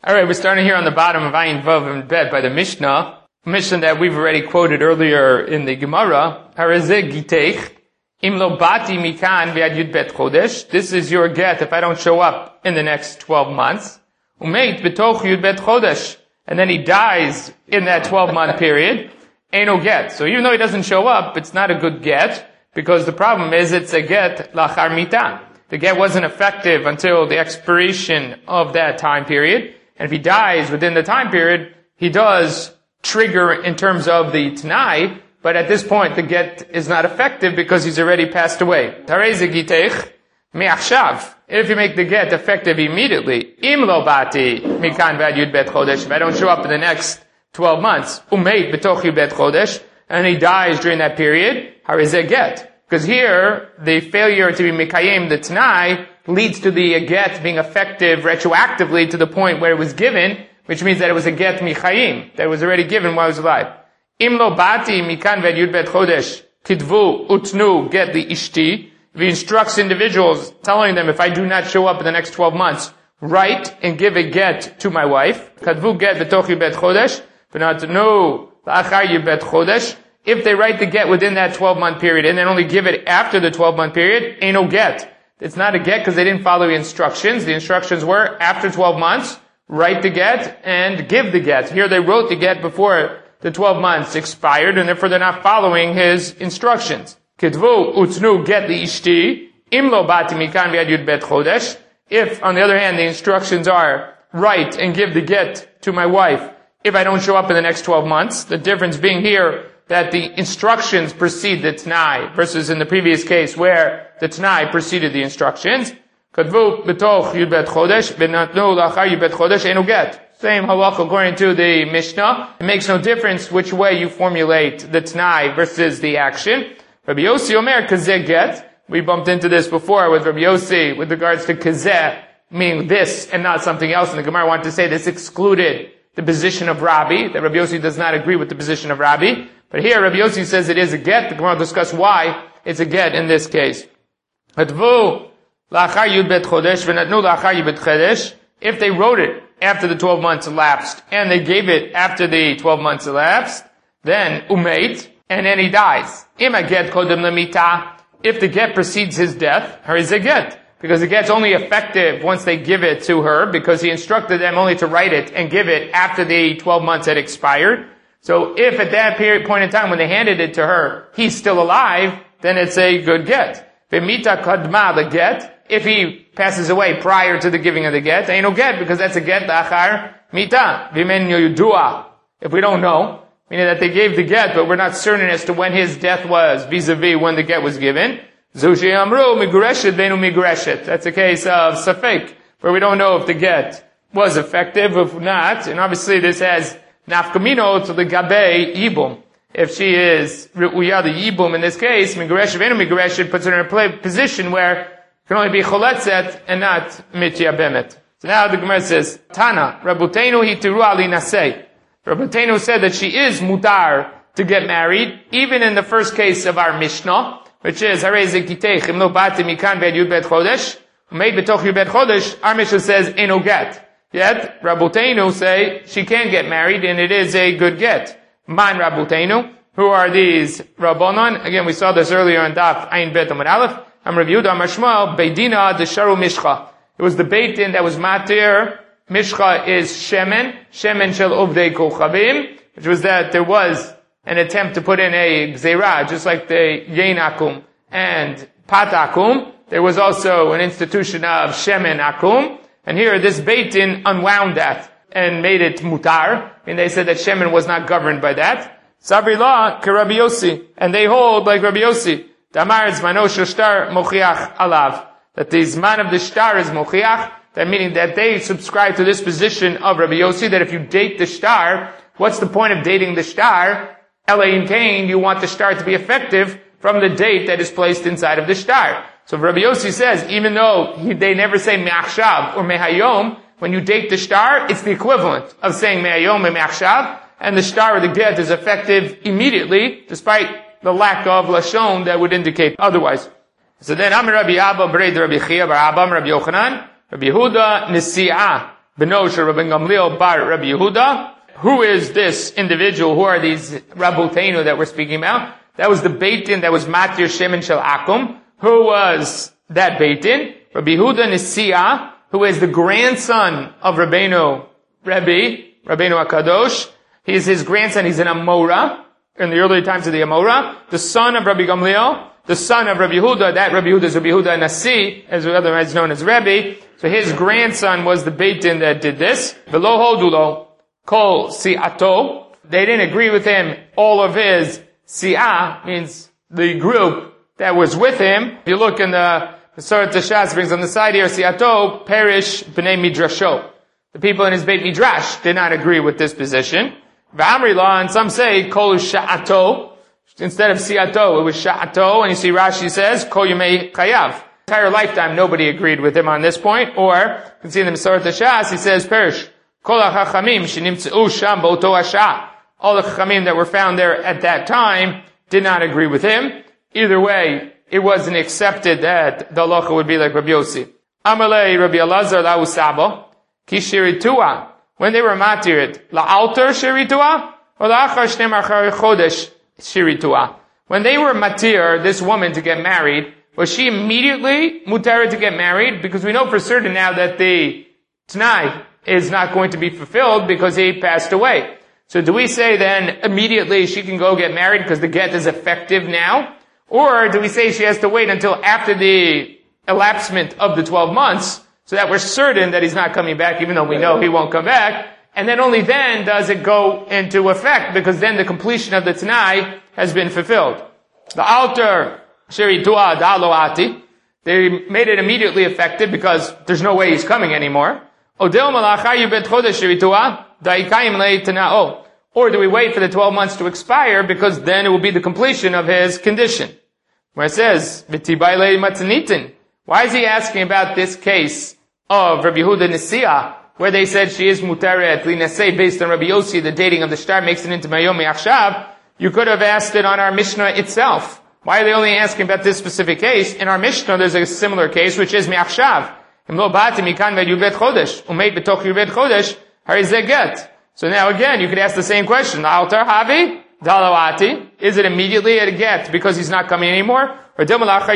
Alright, we're starting here on the bottom of Ayin Vav and Bet by the Mishnah. A Mishnah that we've already quoted earlier in the Gemara. Harazeh giteich, im lo bati mikan v'ad yud bet chodesh. This is your get if I don't show up in the next 12 months. Umeit betoch yud bet chodesh. And then he dies in that 12-month period. Ain't no get. So even though he doesn't show up, it's not a good get, because the problem is it's a get lachar mitah. The get wasn't effective until the expiration of that time period. And if he dies within the time period, he does trigger in terms of the Tanai, but at this point the get is not effective because he's already passed away. Tareze giteich me'achshav. If you make the get effective immediately, im lo bati mikan vad yud bet chodesh, if I don't show up in the next 12 months, umeit betoch yud bet chodesh, and he dies during that period, harizeh get. Because here, the failure to be mikayim, the Tanai, leads to the get being effective retroactively to the point where it was given, which means that it was a get michayim, that was already given while he was alive. Im lo bati mikan ved yud bet chodesh, kitvu utnu get the ishti. If he instructs individuals, telling them, if I do not show up in the next 12 months, write and give a get to my wife. Kadvu get betoch yud bet chodesh, v'natnu la'achar yud bet chodesh. If they write the get within that 12-month period and then only give it after the 12-month period, ain't no get. It's not a get because they didn't follow the instructions. The instructions were, after 12 months, write the get and give the get. Here they wrote the get before the 12 months expired, and therefore they're not following his instructions. Kitvu utnu get the ishti, im lo bati mikan v'ad yud bet chodesh. If, on the other hand, the instructions are, write and give the get to my wife if I don't show up in the next 12 months, the difference being here that the instructions precede the Tanai, versus in the previous case where the Tanai preceded the instructions. Kadvu betoch yud bet chodesh, v'natnu lachar yud bet chodesh, enu get. Same halach according to the Mishnah. It makes no difference which way you formulate the Tanai versus the action. Rabbi Yossi Omer kazeh get. We bumped into this before with Rabbi Yossi with regards to kazeh, meaning this and not something else. And the Gemara wanted to say this excluded the position of Rabbi, that Rabbi Yossi does not agree with the position of Rabbi. But here, Rabbi Yossi says it is a get. The Gemara will discuss why it's a get in this case. Hatvu la'achar yud bet chodesh v'natnu la'achar yud bet chodesh. If they wrote it after the 12 months elapsed, and they gave it after the 12 months elapsed, then umeit, and then he dies. Ima get kodem lemita. If the get precedes his death, her is a get. Because the get's only effective once they give it to her, because he instructed them only to write it and give it after the 12 months had expired. So if at that point in time when they handed it to her, he's still alive, then it's a good get. V'mita kadma, the get. If he passes away prior to the giving of the get, ain't no get, because that's a get la'achar mita. V'men yudua. If we don't know, meaning that they gave the get, but we're not certain as to when his death was, vis-a-vis when the get was given. Zushi amru migureshet venu migureshet. That's a case of safek, where we don't know if the get was effective, if not, and obviously this has nafkamino to the gabe yibum. If she is ru'uya the yibum in this case, migureshet venu migureshet puts her in a position where it can only be choletzet and not mitya bemet. So now the Gemara says, Tana, Rabutenu hitiru ali nasei. Rabutenu said that she is mutar to get married, even in the first case of our Mishnah, which is, Hareze giteich, im lo bati mikan ved yud bet chodesh, made betoch yud bet chodesh, our Mishnah says, eno get. Yet, Rabutenu say, she can get married, and it is a good get. Man Rabutenu, who are these Rabbanon? Again, we saw this earlier on Daf Ayin Bet Amud Aleph. Am Rabbi Yehuda Amar Shmuel, Beidina desharu mishcha. It was the Beit Din that was matir. Mishcha is shemen shel ovdei kochavim, which was that there was an attempt to put in a gzeira, just like the yein akum and pat akum. There was also an institution of shemen akum, and here this Beit Din unwound that and made it mutar, and they said that shemen was not governed by that. Sabri la ke Rabbi Yossi, and they hold like Rabbi Yossi. Damar zmano shel shtar mochiach alav, that the zman of the shtar is mochiach. That meaning that they subscribe to this position of Rabbi Yossi, that if you date the shtar, what's the point of dating the shtar? Elayin Kain, you want the shtar to be effective from the date that is placed inside of the shtar. So Rabbi Yossi says, even though they never say me'achshav or mehayom, when you date the shtar, it's the equivalent of saying me'ayom and me'achshav, and the shtar or the get is effective immediately, despite the lack of lashon that would indicate otherwise. So then, Amir Rabbi Abba, Breid Rabbi Chia, Bar Abba, Rabbi Yochanan, Rabbi Yehuda, Nisi'ah. beno shel Rabbi Gamliel bar Rabbi Yehuda. Who is this individual? Who are these Rabboteinu that we're speaking about? That was the Beit Din that was Matir Shemin Shel Akum. Who was that Beit Din? Rabbi Yehuda Nisia, who is the grandson of Rabbeinu HaKadosh. He is his grandson. He's an Amora, in the early times of the Amora. The son of Rabbi Gamliel, the son of Rabbi Yehuda. That Rabbi Yehuda is Rabbi Yehuda Nasi, as otherwise known as Rebbe. So his grandson was the Beit Din that did this. V'lo hodulo. Kol si'ato. They didn't agree with him. All of his si'ah means the group that was with him. If you look in the Masoret Tashas brings on the side here, si'ato perish b'nei midrasho. The people in his Beit Midrash did not agree with this position. V'amri la, and some say kol sha'ato. Instead of si'ato, it was sha'ato. And you see Rashi says kol yemei chayav. Entire lifetime, nobody agreed with him on this point. Or you can see in the Masoret Tashas, he says perish. All the chachamim that were found there at that time did not agree with him. Either way, it wasn't accepted that the halacha would be like Rabbi Yossi. Amalei Rabbi Elazar la'usabo ki shiritua. When they were matirit, la'alter shiritua or la'achar shneim achar chodesh shiritua. When they were matir, this woman to get married, was she immediately mutar to get married? Because we know for certain now that the Tanai is not going to be fulfilled because he passed away. So do we say then immediately she can go get married because the get is effective now? Or do we say she has to wait until after the elapsement of the 12 months so that we're certain that he's not coming back even though we know he won't come back? And then only then does it go into effect because then the completion of the Tanai has been fulfilled. The altar, Sheri Dua Daloati, they made it immediately effective because there's no way he's coming anymore. Or do we wait for the 12 months to expire because then it will be the completion of his condition? Where it says, why is he asking about this case of Rabbi Yehuda Nisia, where they said she is muteret linaseh based on Rabbi Yossi, the dating of the star makes it into Mayom Achshav? You could have asked it on our Mishnah itself. Why are they only asking about this specific case? In our Mishnah, there's a similar case, which is Me'achshav. So now again, you could ask the same question. Altar havi dalawati. Is it immediately a get because he's not coming anymore? Or do you have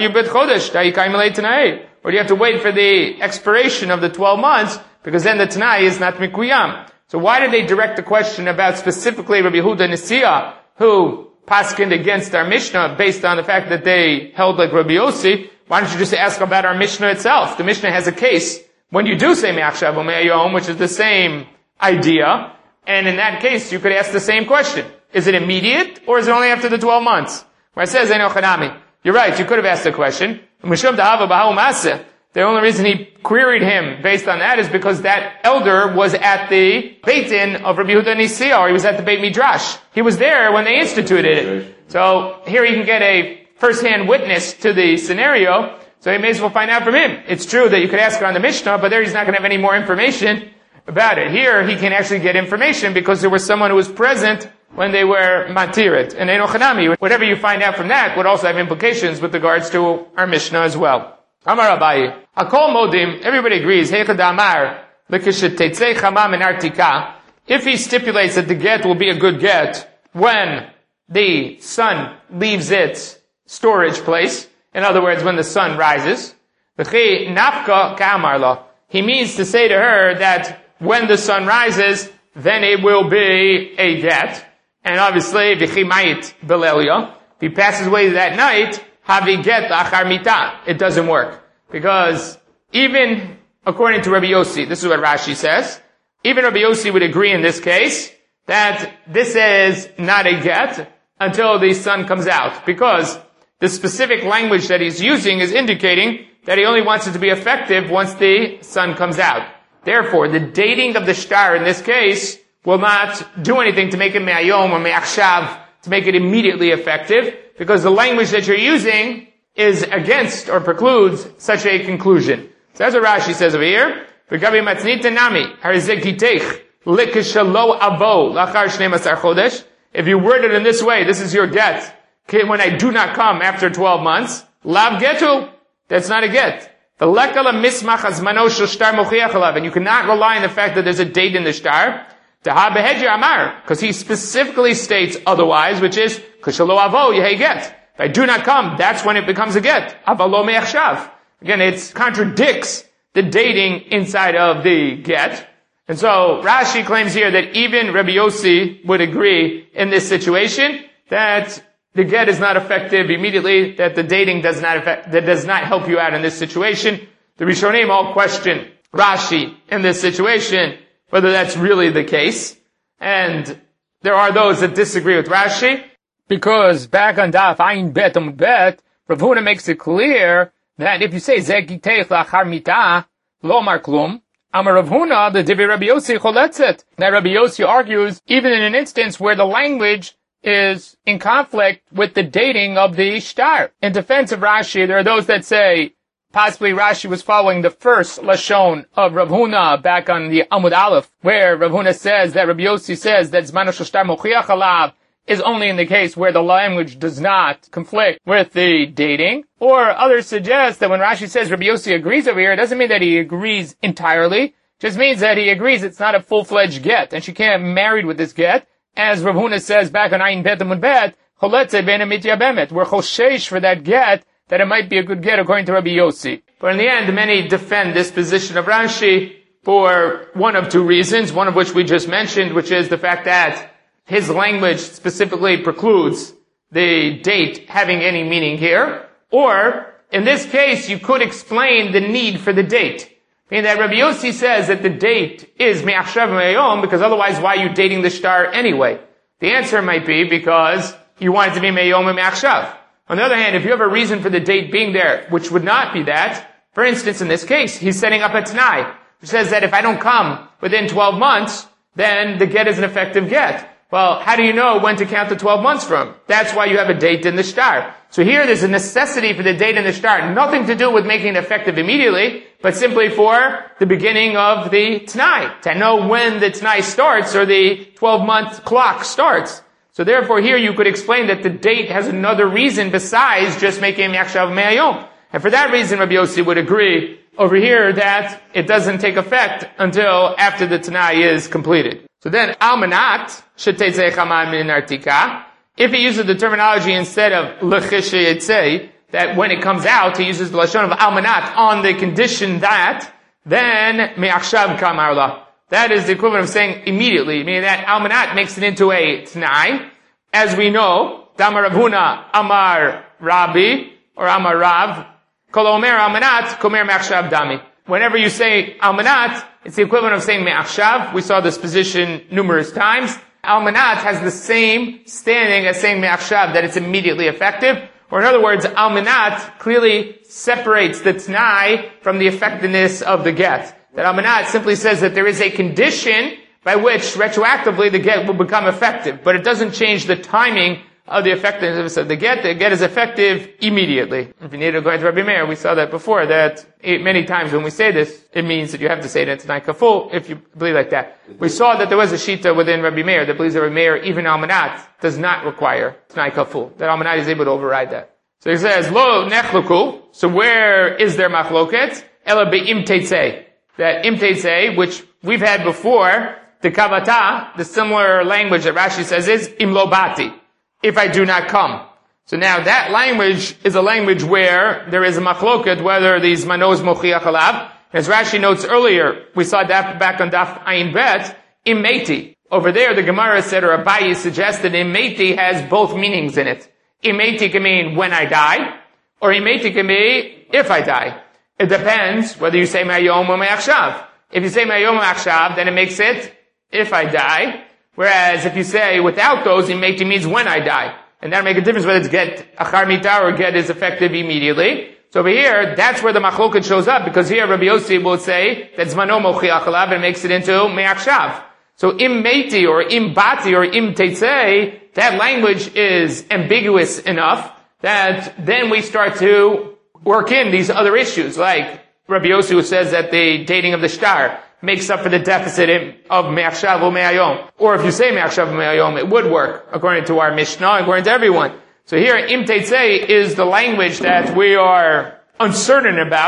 to wait for the expiration of the 12 months because then the Tanai is not mikuyam? So why did they direct the question about specifically Rabbi Yehuda Nisia, who paskined against our Mishnah based on the fact that they held like Rabbi Yossi? Why don't you just ask about our Mishnah itself? The Mishnah has a case when you do say Me'achshav u'me'ayom, which is the same idea, and in that case you could ask the same question. Is it immediate, or is it only after the 12 months? Where it says, Eino Chanami. You're right, you could have asked the question. The only reason he queried him based on that is because that elder was at the Beit Din of Rabbi Yehuda Nisia, or he was at the Beit Midrash. He was there when they instituted it. So here you can get a first-hand witness to the scenario, so you may as well find out from him. It's true that you could ask her on the Mishnah, but there he's not going to have any more information about it. Here, he can actually get information because there was someone who was present when they were matirit. And Eino Chanami, whatever you find out from that would also have implications with regards to our Mishnah as well. Amar Abaye, Hakol Modim, everybody agrees, Heichad Amar, L'kishetetzei Chama min Artika, if he stipulates that the get will be a good get when the sun leaves its storage place, in other words, when the sun rises, he means to say to her that when the sun rises, then it will be a get. And obviously, if he passes away that night, it doesn't work. Because even according to Rabbi Yossi, this is what Rashi says, even Rabbi Yossi would agree in this case that this is not a get until the sun comes out. Because the specific language that he's using is indicating that he only wants it to be effective once the sun comes out. Therefore, the dating of the star in this case will not do anything to make it me'ayom or me'achshav, to make it immediately effective, because the language that you're using is against or precludes such a conclusion. So that's what Rashi says over here. If you word it in this way, this is your get. When I do not come after 12 months, lav getu, that's not a get. And you cannot rely on the fact that there's a date in the shtar. Because he specifically states otherwise, which is, if I do not come, that's when it becomes a get. Again, it contradicts the dating inside of the get. And so Rashi claims here that even Rabbi Yossi would agree in this situation that the get is not effective immediately, that the dating does not help you out in this situation. The Rishonim all question Rashi in this situation, whether that's really the case. And there are those that disagree with Rashi, because back on Daf Ayin Bet Amud Bet, Rav Huna makes it clear that if you say Zeh Giteich Lachar Mitah Lo Mar Klum, Amar Rav Huna, the Divrei Rabbi Yossi choletzet. Now Rabbi Yossi argues, even in an instance where the language is in conflict with the dating of the shtar. In defense of Rashi, there are those that say possibly Rashi was following the first Lashon of Rav Huna back on the Amud Aleph, where Rav Huna says that Rabbi Yossi says that Zmano shel shtar mochiach alav is only in the case where the language does not conflict with the dating. Or others suggest that when Rashi says Rabbi Yossi agrees over here, it doesn't mean that he agrees entirely. It just means that he agrees it's not a full-fledged get, and she can't get married with this get. As Rav Huna says back on Ayin Bet Amud Bet, choletze ben mitya bemet. We're choshesh for that get, that it might be a good get according to Rabbi Yossi. But in the end, many defend this position of Rashi for one of two reasons, one of which we just mentioned, which is the fact that his language specifically precludes the date having any meaning here. Or, in this case, you could explain the need for the date. Meaning that Rabbi Yossi says that the date is me'achshav me'ayom, because otherwise why are you dating the shtar anyway? The answer might be because you want it to be me'ayom and me'achshav. On the other hand, if you have a reason for the date being there, which would not be that, for instance, in this case, he's setting up a t'nai, which says that if I don't come within 12 months, then the get is an effective get. Well, how do you know when to count the 12 months from? That's why you have a date in the shtar. So here there's a necessity for the date in the shtar. Nothing to do with making it effective immediately, but simply for the beginning of the t'nai. To know when the t'nai starts or the 12-month clock starts. So therefore here you could explain that the date has another reason besides just making Yakshav Me'ayom. And for that reason Rabbi Yossi would agree over here that it doesn't take effect until after the t'nai is completed. So then, almanat, shetezeh chaman min artika. If he uses the terminology instead of lechish yetzeh, that when it comes out, he uses the lashon of almanat on the condition that, then me'achshav kamar la. That is the equivalent of saying immediately, meaning that almanat makes it into a t'nai. As we know, damar Rav Huna, amar Rabbi, or amar Rav, kol omer almanat, komer me'achshav dami. Whenever you say almanat, it's the equivalent of saying me'achshav. We saw this position numerous times. Almanat has the same standing as saying me'achshav, that it's immediately effective. Or in other words, almanat clearly separates the t'nai from the effectiveness of the get. That almanat simply says that there is a condition by which retroactively the get will become effective, but it doesn't change the timing of the effectiveness of the get. The get is effective immediately. If you need to go into Rabbi Meir, we saw that before, that many times when we say this, it means that you have to say it in T'nai Kaful, if you believe like that. We saw that there was a shita within Rabbi Meir that believes that Rabbi Meir, even almanat, does not require T'nai Kaful. That almanat is able to override that. So he says, Lo nechluku. So where is there machloket? Ela be'im teitzei. That im teitzei, which we've had before, the kavata, the similar language that Rashi says is im lo bati. If I do not come. So now that language is a language where there is a machloket, whether these manos mochiach alav. As Rashi notes earlier, we saw that back on Daf Ayin Bet, imeti. Over there, the Gemara said, or Abayi suggested, imeti has both meanings in it. Imeti can mean when I die, or imeti can mean if I die. It depends whether you say me'ayom or me'achshav. If you say me'ayom or me'achshav, then it makes it if I die. Whereas if you say without those, imeti means when I die. And that'll make a difference whether it's get achar mitah or get is effective immediately. So over here, that's where the machloket shows up, because here Rabbi Yossi will say that zmano mochiach alav and makes it into me'achshav. So im meti or im bati or im teitzei, that language is ambiguous enough that then we start to work in these other issues, like Rabbi Yossi who says that the dating of the shtar makes up for the deficit of me'achshav or me'ayom. Or if you say me'achshav or me'ayom, it would work, according to our Mishnah, according to everyone. So here, im teitzei is the language that we are uncertain about,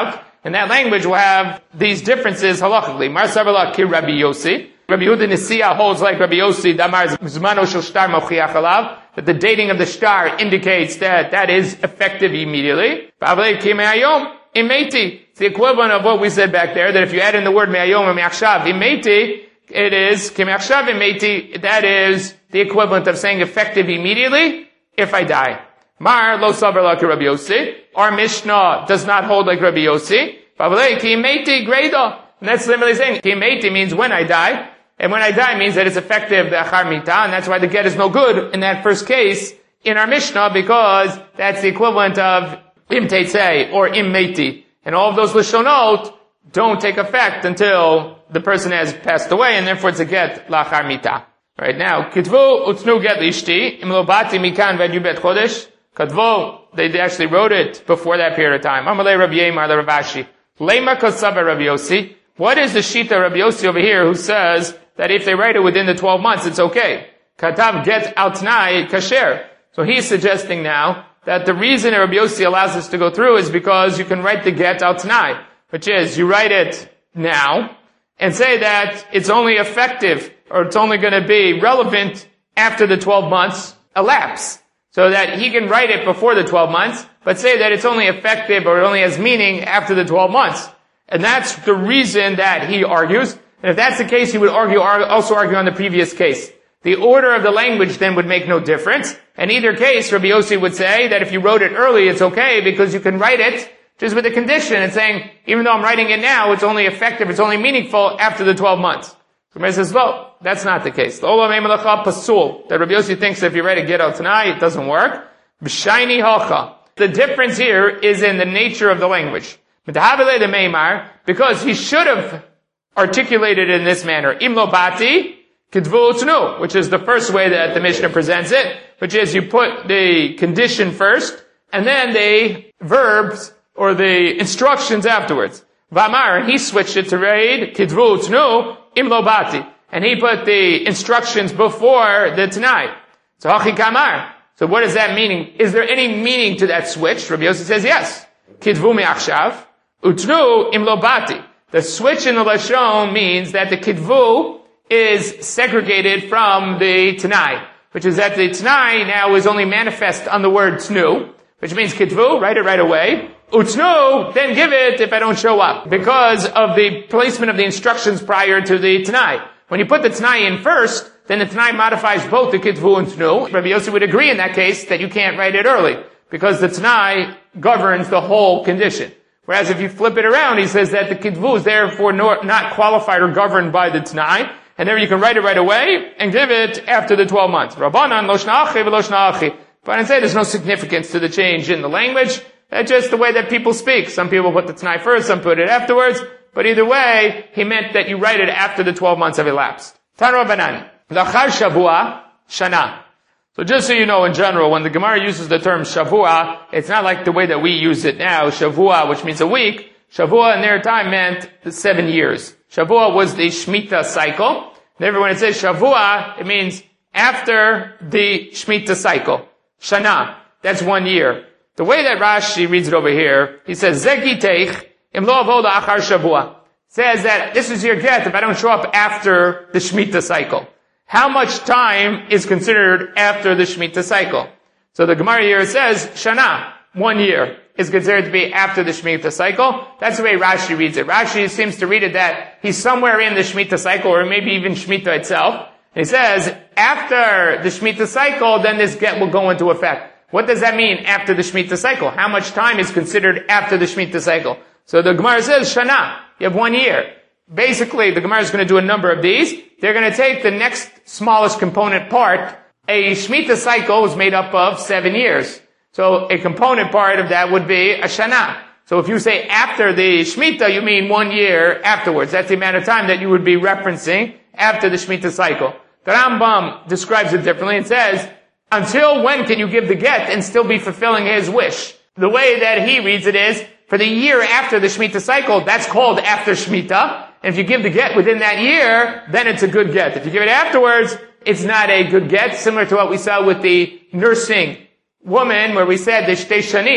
And that language will have these differences halachically. Mar Savala Ki Rabbi Yossi. Rabbi Yehuda Nisiya holds like Rabbi Yossi, Damar Zmano Shel Shtar Mochiach Alav, that the dating of the shtar indicates that is effective immediately. Ba'avlei Ki Me'ayom Imeti. It's the equivalent of what we said back there, that if you add in the word Me'ayom or Me'achshav Imeti, it is Ki Me'achshav Imeti, that is the equivalent of saying effective immediately if I die. Mar Lo Savar Like Rabbi Yossi. Our Mishnah does not hold like Rabbi Yossi. Ba'avlei Ki Imeti Greda. And that's literally saying, Ki Imeti means when I die. And when I die means that it's effective, the achar mita, and that's why the get is no good in that first case in our Mishnah, because that's the equivalent of im teitzei or im meti. And all of those lishonot don't take effect until the person has passed away, and therefore it's a get lachar mita. Right now, kitvu utnu get lishti, im lo bati mikan ved yubet chodesh, katvu, they actually wrote it before that period of time. Amalei Rabbi Yemar le Rav Ashi, lema kosaba Rabbi Yossi. What is the shita Rabbi Yossi over here who says that if they write it within the 12 months, it's okay? Katav get al t'nai kasher. So he's suggesting now that the reason Rabbi Yossi allows us to go through is because you can write the get al t'nai, which is you write it now and say that it's only effective or it's only going to be relevant after the 12 months elapse. So that he can write it before the 12 months, but say that it's only effective or it only has meaning after the 12 months. And that's the reason that he argues. And if that's the case, he would also argue on the previous case. The order of the language then would make no difference. In either case, Rabbi Yossi would say that if you wrote it early, it's okay because you can write it just with a condition and saying, even though I'm writing it now, it's only effective, it's only meaningful after the 12 months. So Rabbi says, well, that's not the case. The Olam Eimelacha Pasul, that Rabbi Yossi thinks that if you write a get out tonight, it doesn't work. B'shayni Hacha. The difference here is in the nature of the language. Because he should have articulated it in this manner. Imlo bati kidvu utnu, which is the first way that the Mishnah presents it, which is you put the condition first, and then the verbs or the instructions afterwards. Vamar, he switched it to read kidvu utnu imlo bati, and he put the instructions before the Tanai. So hachi kamar. So what does that mean? Is there any meaning to that switch? Rabbi Yossi says yes. Kidvu me'achshav utnu imlo bati. The switch in the Lashon means that the Kidvu is segregated from the Tanai, which is that the Tanai now is only manifest on the word Tnu, which means Kidvu, write it right away. Utnu, then give it if I don't show up, because of the placement of the instructions prior to the Tanai. When you put the Tanai in first, then the Tanai modifies both the Kidvu and Tnu. Rabbi Yossi would agree in that case that you can't write it early, because the Tanai governs the whole condition. Whereas if you flip it around, he says that the Kidvu is therefore not qualified or governed by the Tanai, and there you can write it right away and give it after the 12 months. Rabbanan lo shna'achi v'lo shna'achi. But I say there's no significance to the change in the language. That's just the way that people speak. Some people put the Tanai first, some put it afterwards. But either way, he meant that you write it after the 12 months have elapsed. Tan Rabbanan. Lachar shavua shana. So just so you know, in general, when the Gemara uses the term shavua, it's not like the way that we use it now, shavua, which means a week. Shavua in their time meant 7 years. Shavua was the Shemitah cycle. Therefore, when it says shavua, it means after the Shemitah cycle. Shana, that's 1 year. The way that Rashi reads it over here, he says, Zegiteich im lo avoda achar shavua. Says that this is your get if I don't show up after the Shemitah cycle. How much time is considered after the Shemitah cycle? So the Gemara here says, Shana, 1 year, is considered to be after the Shemitah cycle. That's the way Rashi reads it. Rashi seems to read it that he's somewhere in the Shemitah cycle, or maybe even Shemitah itself. And he says, after the Shemitah cycle, then this get will go into effect. What does that mean, after the Shemitah cycle? How much time is considered after the Shemitah cycle? So the Gemara says, Shana, you have 1 year. Basically, the Gemara is going to do a number of these. They're going to take the next smallest component part. A Shemitah cycle is made up of 7 years. So a component part of that would be a Shana. So if you say after the Shemitah, you mean 1 year afterwards. That's the amount of time that you would be referencing after the Shemitah cycle. The Rambam describes it differently and says, until when can you give the get and still be fulfilling his wish? The way that he reads it is, for the year after the Shemitah cycle, that's called after Shemitah. And if you give the get within that year, then it's a good get. If you give it afterwards, it's not a good get, similar to what we saw with the nursing woman, where we said the shtei shanim,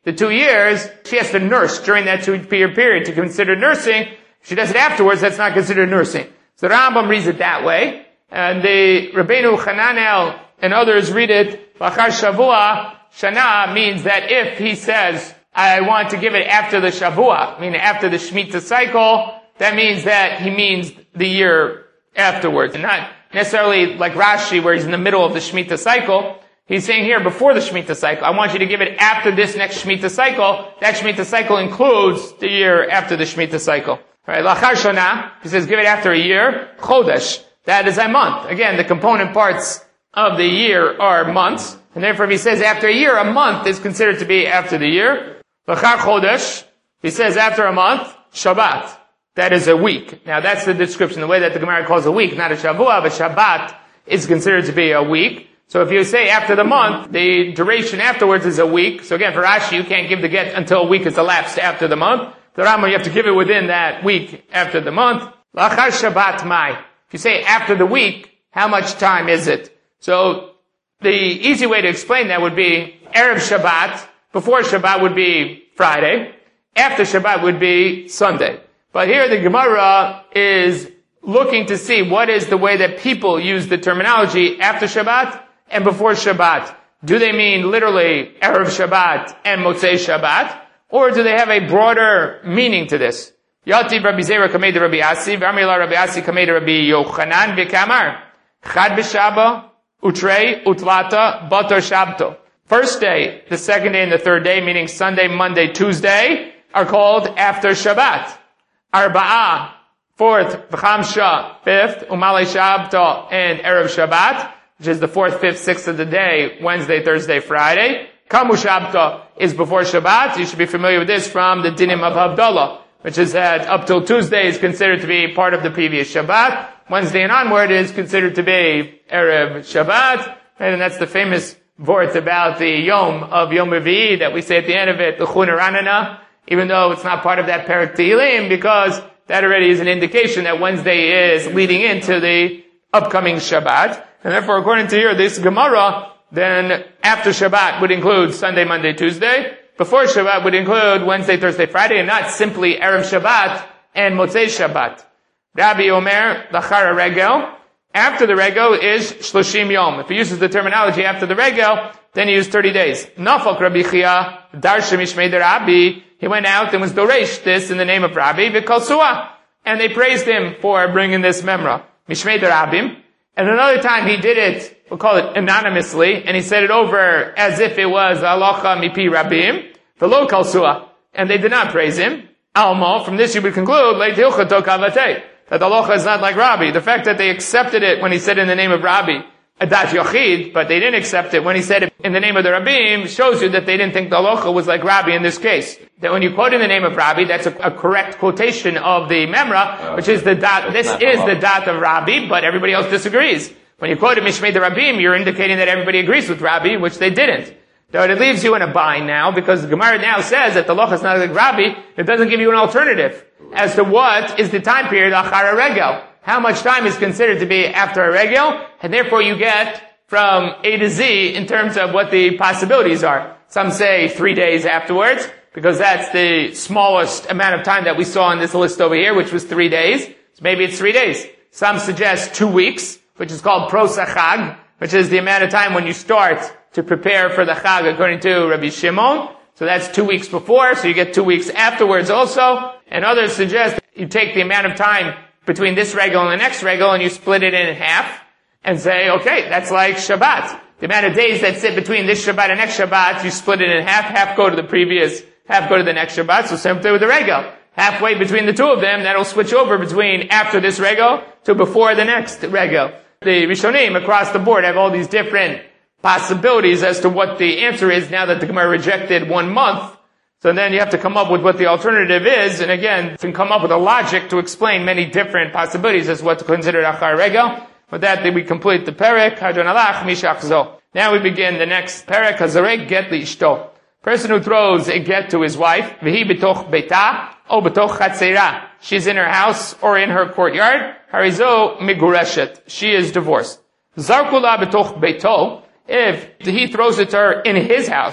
the 2 years, she has to nurse during that 2-year period to consider nursing. If she does it afterwards, that's not considered nursing. So the Rambam reads it that way. And the Rabbeinu Hananel and others read it, Lachar Shavua, Shana means that if he says, I want to give it after the Shavua, meaning after the Shemitah cycle, that means that he means the year afterwards, and not necessarily like Rashi where he's in the middle of the Shemitah cycle. He's saying here before the Shemitah cycle, I want you to give it after this next Shemitah cycle. That Shemitah cycle includes the year after the Shemitah cycle. Right? Lachar Shana, he says give it after a year. Chodesh, that is a month. Again, the component parts of the year are months, and therefore if he says after a year, a month is considered to be after the year. Lachar Chodesh, he says after a month, Shabbat. That is a week. Now that's the description, the way that the Gemara calls a week, not a Shavua, but Shabbat is considered to be a week. So if you say after the month, the duration afterwards is a week. So again, for Rashi, you can't give the get until a week has elapsed after the month. The Rambam, you have to give it within that week after the month. Lachar Shabbat Mai. If you say after the week, how much time is it? So the easy way to explain that would be Erev Shabbat. Before Shabbat would be Friday. After Shabbat would be Sunday. But here the Gemara is looking to see what is the way that people use the terminology after Shabbat and before Shabbat. Do they mean literally Erev Shabbat and Motzei Shabbat? Or do they have a broader meaning to this? Yativ Rabbi Zera Kamei Rabbi Asi, V'amila Rabbi Asi Kamei Rabbi Yochanan B'kamar, Chad B'Shaba, Utrei, Utlata, Batar Shabto. First day, the second day, and the third day, meaning Sunday, Monday, Tuesday, are called after Shabbat. Arba'ah, fourth, V'chamsha, fifth, Umalei Shabto, and Erev Shabbat, which is the fourth, fifth, sixth of the day, Wednesday, Thursday, Friday. Kamu Shabto is before Shabbat. You should be familiar with this from the Dinim of Havdalah, which is that up till Tuesday is considered to be part of the previous Shabbat. Wednesday and onward is considered to be Erev Shabbat. And that's the famous vort about the Yom of Yom Revi'i that we say at the end of it, the Chuna Ranana, even though it's not part of that Perek Tehillim, because that already is an indication that Wednesday is leading into the upcoming Shabbat. And therefore, according to here, this Gemara, then after Shabbat would include Sunday, Monday, Tuesday. Before Shabbat would include Wednesday, Thursday, Friday, and not simply Erev Shabbat and Motzei Shabbat. Rabbi Omer, Lachar Regel. After the Regel is Shloshim Yom. If he uses the terminology after the Regel, then he used 30 days. Nafak Rabbi Chia, Darsha Mishmei Rabbi. He went out and was doresh this in the name of Rabbi, V'kal Suah. And they praised him for bringing this memra. Mishmei Rabbim. And another time he did it, we'll call it anonymously, and he said it over as if it was Halacha Mipi Rabim, V'lo Kal Suah. And they did not praise him. Alma, from this you would conclude, Leit Hilchato Kavatei, that the halacha is not like Rabbi. The fact that they accepted it when he said in the name of Rabbi, Adat Yochid, but they didn't accept it when he said it in the name of the Rabbim, shows you that they didn't think the halacha was like Rabbi in this case. That when you quote in the name of Rabbi, that's a correct quotation of the memra, which is the dat, this is the dat of Rabbi, but everybody else disagrees. When you quote Mishmei the Rabbim, you're indicating that everybody agrees with Rabbi, which they didn't. So it leaves you in a bind now, because the Gemara now says that the halacha is not like Rabbi, it doesn't give you an alternative as to what is the time period achar regel. How much time is considered to be after a regel, and therefore you get from A to Z in terms of what the possibilities are. Some say 3 days afterwards, because that's the smallest amount of time that we saw in this list over here, which was 3 days. So maybe it's 3 days. Some suggest 2 weeks, which is called prosa chag, which is the amount of time when you start to prepare for the chag according to Rabbi Shimon. So that's 2 weeks before, so you get 2 weeks afterwards also. And others suggest you take the amount of time between this regel and the next regel and you split it in half and say, okay, that's like Shabbat. The amount of days that sit between this Shabbat and next Shabbat, you split it in half go to the previous, half go to the next Shabbat. So same thing with the regel. Halfway between the two of them, that'll switch over between after this regel to before the next regel. The Rishonim across the board have all these different possibilities as to what the answer is now that the Gemara rejected 1 month. So then you have to come up with what the alternative is, and again, you can come up with a logic to explain many different possibilities as what to consider achar regel. With that, we complete the perek. Hadron alach mishach zo. Now we begin the next perek. Hazarek get liishto. Person who throws a get to his wife, v'hi betoch beita, o betoch chatzera. She's in her house or in her courtyard. Harizo migureshet. She is divorced. Zarkula betoch beito. If he throws it to her in his house,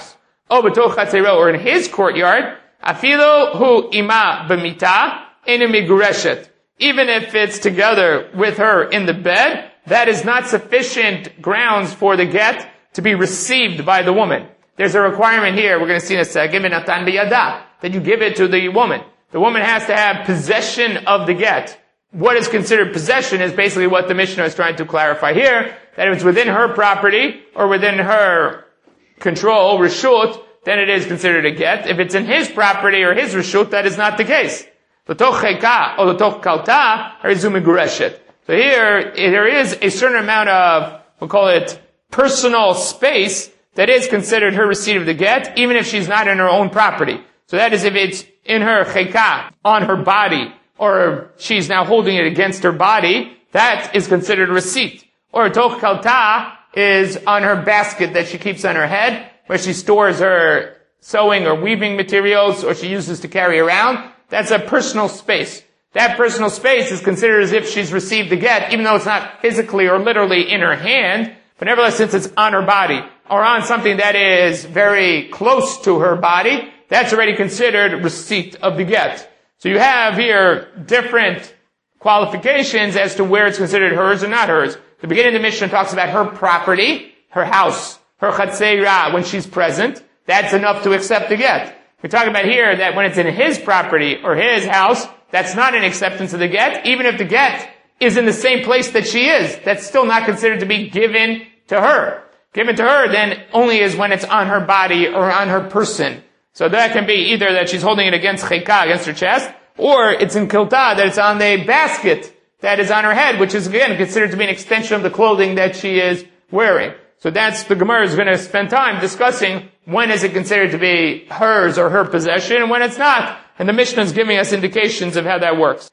or in his courtyard, afilo hu ima b'mita ena migureshet. Even if it's together with her in the bed, that is not sufficient grounds for the get to be received by the woman. There's a requirement here, we're going to see in a second, that you give it to the woman. The woman has to have possession of the get. What is considered possession is basically what the Mishnah is trying to clarify here, that if it's within her property or within her control, reshut, then it is considered a get. If it's in his property or his reshut, that is not the case. So here, there is a certain amount of, we'll call it personal space, that is considered her receipt of the get, even if she's not in her own property. So that is if it's in her cheka, on her body, or she's now holding it against her body, that is considered a receipt. Or toch kalta is on her basket that she keeps on her head, where she stores her sewing or weaving materials, or she uses to carry around. That's a personal space. That personal space is considered as if she's received the get, even though it's not physically or literally in her hand, but nevertheless, since it's on her body, or on something that is very close to her body, that's already considered receipt of the get. So you have here different qualifications as to where it's considered hers or not hers. The beginning of the Mishnah talks about her property, her house, her chatzeira, when she's present. That's enough to accept the get. We're talking about here that when it's in his property or his house, that's not an acceptance of the get. Even if the get is in the same place that she is, that's still not considered to be given to her. Given to her then only is when it's on her body or on her person. So that can be either that she's holding it against cheka, against her chest, or it's in kilta, that it's on the basket that is on her head, which is again considered to be an extension of the clothing that she is wearing. So that's, the Gemara is going to spend time discussing when is it considered to be hers or her possession and when it's not. And the Mishnah is giving us indications of how that works.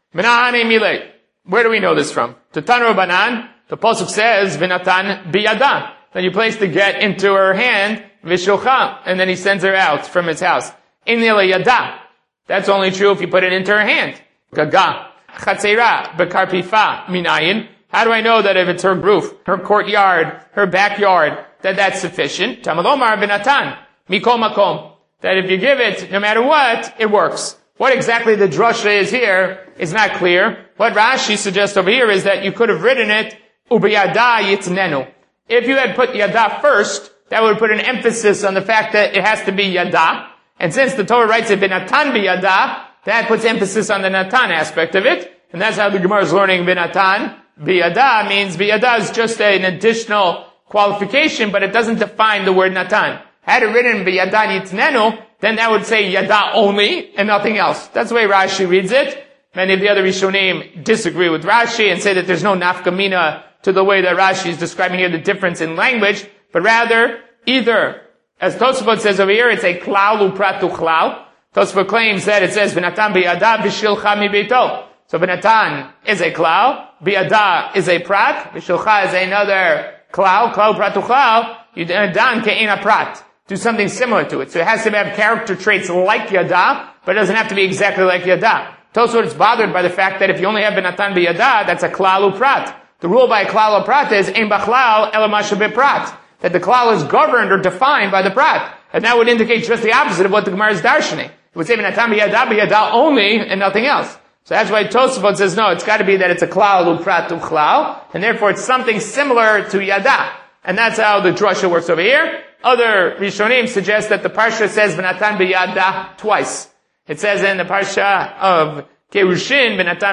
Where do we know this from? Tatan Rabbanan, the Pasuk says, V'natan biyada. Then you place the get into her hand, V'shulcha, and then he sends her out from his house. In yada. That's only true if you put it into her hand. Gaga. Chatzeira, bekarpifa, minayin. How do I know that if it's her roof, her courtyard, her backyard, that that's sufficient? Tamalomar binatan, mikol makom. That if you give it, no matter what, it works. What exactly the drasha is here is not clear. What Rashi suggests over here is that you could have written it, ubiyada yitnenu. If you had put yada first, that would put an emphasis on the fact that it has to be yada. And since the Torah writes it binatan biyada, that puts emphasis on the natan aspect of it. And that's how the Gemara is learning binatan. Biyada means biyada is just an additional qualification, but it doesn't define the word natan. Had it written biyada yitnenu, then that would say yada only and nothing else. That's the way Rashi reads it. Many of the other Rishonim disagree with Rashi and say that there's no nafkamina to the way that Rashi is describing here the difference in language, but rather either, as Tosafot says over here, it's a klal upratu klal. Tosafot claims that it says v'natan biyada v'shilcha mibeito. So Benatan is a klal, Biyada is a prat, Bishulcha is another klal pratu klal, Yudan ke'ena prat. Do something similar to it. So it has to have character traits like Yada, but it doesn't have to be exactly like Yada. Tosfot is bothered by the fact that if you only have Benatan Biyada, that's a klal prat. The rule by a klal prat is Ein bachlal elamasha beprat. That the klal is governed or defined by the prat. And that would indicate just the opposite of what the Gemara is darshaning. It would say Benatan Biyada only and nothing else. So that's why Tosafot says, no, it's got to be that it's a klal uprat klal, and therefore it's something similar to yada. And that's how the drasha works over here. Other Rishonim suggest that the parsha says v'natan b'yada twice. It says in the parsha of Kerushin, v'natan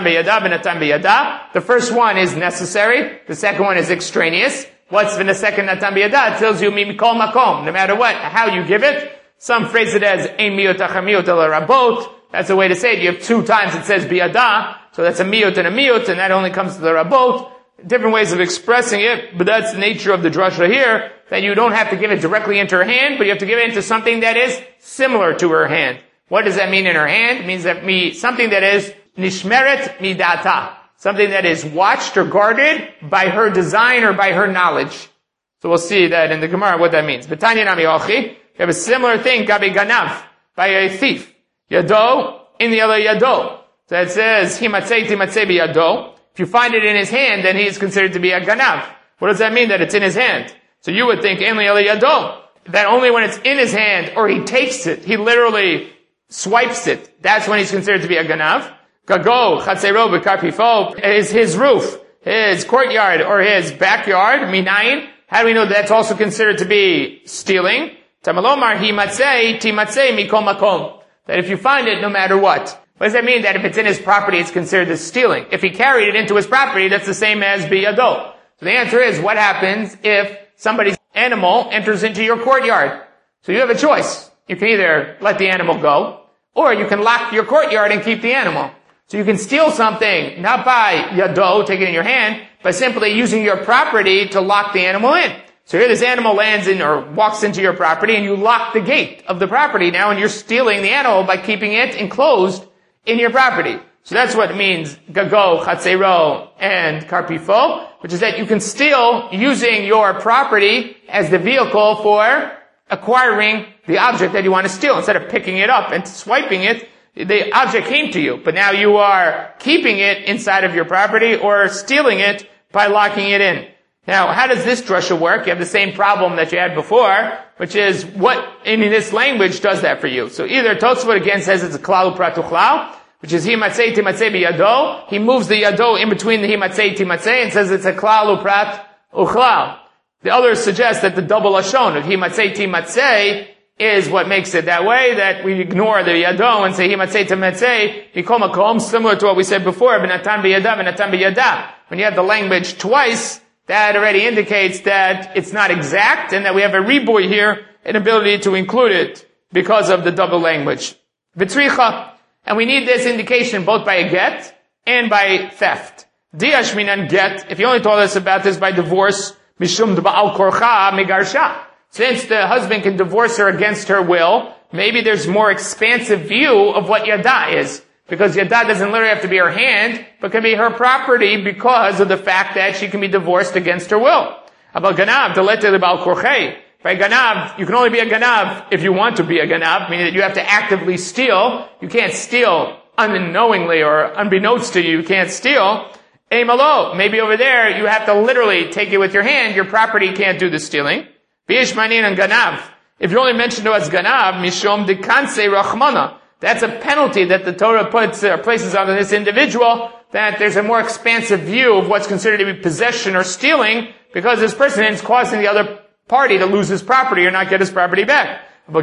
b'yada. The first one is necessary. The second one is extraneous. What's the second natan b'yada? It tells you mikol makom. No matter what, how you give it. Some phrase it as ein miot achamiot el rabot. That's a way to say it. You have 2 times it says biyada, so that's a miyut and a miyut, and that only comes to the rabot. Different ways of expressing it, but that's the nature of the drasha here, that you don't have to give it directly into her hand, but you have to give it into something that is similar to her hand. What does that mean in her hand? It means that something that is nishmeret midata, something that is watched or guarded by her design or by her knowledge. So we'll see that in the Gemara what that means. B'tanya nami ochi, you have a similar thing, gabi ganav, by a thief. Yado, in the other yado. So it says, himatzei timatzei biyado. If you find it in his hand, then he is considered to be a ganav. What does that mean that it's in his hand? So you would think, en li yado. that only when it's in his hand, or he takes it, he literally swipes it, that's when he's considered to be a ganav. Gago, chatzero, b'karpifo, is his roof, his courtyard, or his backyard, minayin. How do we know that's also considered to be stealing? Tamalomar, himatzei, timatzei, mikol makom. That if you find it, no matter what. What does that mean? That if it's in his property, it's considered as stealing. If he carried it into his property, that's the same as biyado. So the answer is, what happens if somebody's animal enters into your courtyard? So you have a choice. You can either let the animal go, or you can lock your courtyard and keep the animal. So you can steal something, not by yado, take it in your hand, but simply using your property to lock the animal in. So here this animal lands in or walks into your property and you lock the gate of the property now, and you're stealing the animal by keeping it enclosed in your property. So that's what it means, gago, chatzero, and karpifo, which is that you can steal using your property as the vehicle for acquiring the object that you want to steal. Instead of picking it up and swiping it, the object came to you, but now you are keeping it inside of your property or stealing it by locking it in. Now, how does this drasha work? You have the same problem that you had before, which is what in this language does that for you. So either Tosfot again says it's a klal uprat uchlal, which is himatzei timatzei biyado. He moves the yado in between the himatzei timatzei and says it's a klal uprat uchlal. The others suggest that the double lashon of himatzei timatzei is what makes it that way, that we ignore the yado and say himatzei timatzei mikol makom, similar to what we said before, v'natan biyada, v'natan biyada. When you have the language twice, that already indicates that it's not exact and that we have a riboy here, an ability to include it because of the double language. V'tzricha. And we need this indication both by a get and by theft. Diash minan get, if you only told us about this by divorce, mishum d'ba'al korcha megarsha. Since the husband can divorce her against her will, maybe there's more expansive view of what yada is. Because yada doesn't literally have to be her hand, but can be her property because of the fact that she can be divorced against her will. About ganav, delete l'ba'al korchei. By ganav, you can only be a ganav if you want to be a ganav, meaning that you have to actively steal. You can't steal unknowingly or unbeknownst to you. You can't steal. Eimalo, maybe over there you have to literally take it with your hand. Your property can't do the stealing. B'yishmanin and ganav. If you only mention to us ganav, mishom dekanse rachmana. That's a penalty that the Torah places on this individual, that there's a more expansive view of what's considered to be possession or stealing, because this person is causing the other party to lose his property or not get his property back. By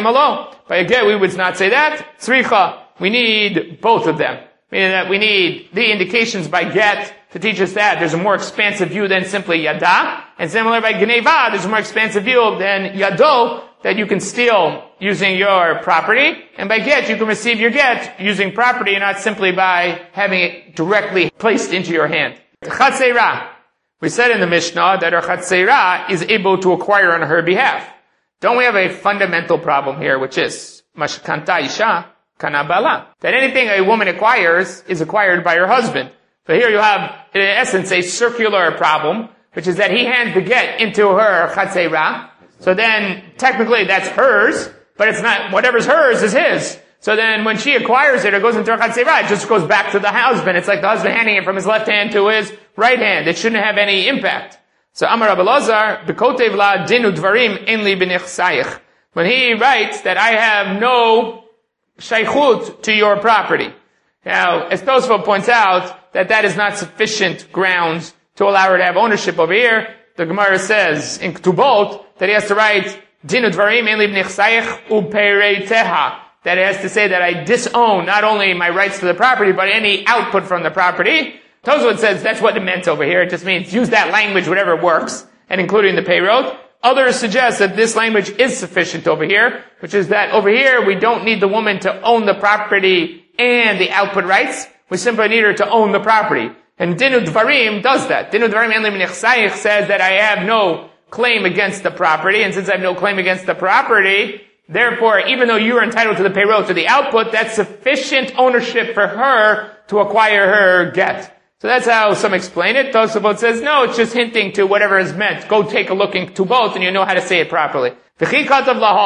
a get, we would not say that. Tzricha, we need both of them. Meaning that we need the indications by get to teach us that there's a more expansive view than simply yada. And similar by geneva, there's a more expansive view than yado, that you can steal using your property. And by get, you can receive your get using property and not simply by having it directly placed into your hand. Chatzera. We said in the Mishnah that our chatzera is able to acquire on her behalf. Don't we have a fundamental problem here, which is mashkanta isha kana bala, that anything a woman acquires is acquired by her husband. So here you have, in essence, a circular problem, which is that he hands the get into her chatzera. So then, technically, that's hers, but it's not, whatever's hers is his. So then, when she acquires it or goes into her chatzera, it just goes back to the husband. It's like the husband handing it from his left hand to his right hand. It shouldn't have any impact. So, Amar Rabbi Elazar, b'kotev la dinu dvarim en li b'nichsayich. When he writes that I have no shaychut to your property. Now, as Tosfot points out, that is not sufficient grounds to allow her to have ownership over here. The Gemara says in Ketubot that he has to write dinu dvarim en li b'nichsayich upereiteha. That it has to say that I disown not only my rights to the property, but any output from the property. Tosfot says that's what it meant over here. It just means use that language, whatever works, and including the payroll. Others suggest that this language is sufficient over here, which is that over here we don't need the woman to own the property and the output rights. We simply need her to own the property. And Dinu Dvarim does that. Dinu Dvarim en li b'nichsayich says that I have no claim against the property, and since I have no claim against the property, therefore, even though you are entitled to the payroll, to the output, that's sufficient ownership for her to acquire her get. So that's how some explain it. Tosafot says, no, it's just hinting to whatever is meant. Go take a look into both and you know how to say it properly. When he writes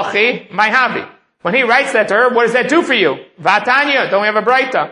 that to her, what does that do for you? Vatanya, don't we have a braita?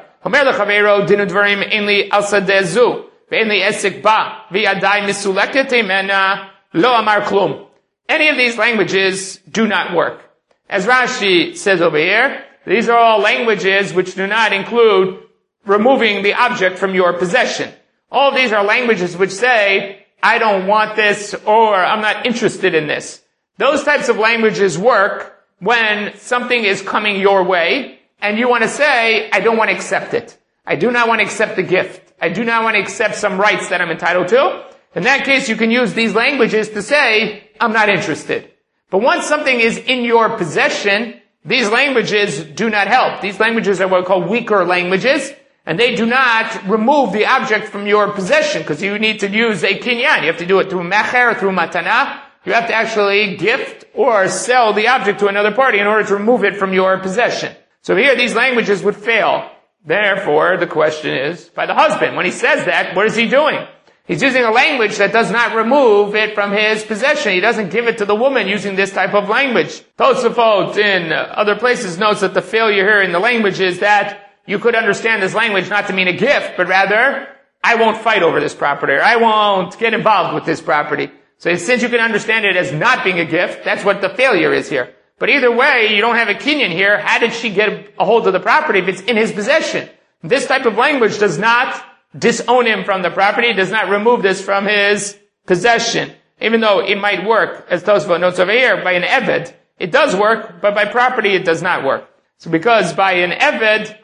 Any of these languages do not work. As Rashi says over here, these are all languages which do not include removing the object from your possession. All of these are languages which say, I don't want this, or I'm not interested in this. Those types of languages work when something is coming your way, and you want to say, I don't want to accept it. I do not want to accept the gift. I do not want to accept some rights that I'm entitled to. In that case, you can use these languages to say, I'm not interested. But once something is in your possession, these languages do not help. These languages are what are called weaker languages, and they do not remove the object from your possession, because you need to use a kinyan. You have to do it through mecher, through matana. You have to actually gift or sell the object to another party in order to remove it from your possession. So here, these languages would fail. Therefore, the question is, by the husband, when he says that, what is he doing? He's using a language that does not remove it from his possession. He doesn't give it to the woman using this type of language. Tosafot in other places notes that the failure here in the language is that you could understand this language not to mean a gift, but rather, I won't fight over this property, or I won't get involved with this property. So since you can understand it as not being a gift, that's what the failure is here. But either way, you don't have a kinyan here. How did she get a hold of the property if it's in his possession? This type of language does not disown him from the property, does not remove this from his possession. Even though it might work, as Tosafot notes over here, by an eved, it does work, but by property it does not work. So because by an eved,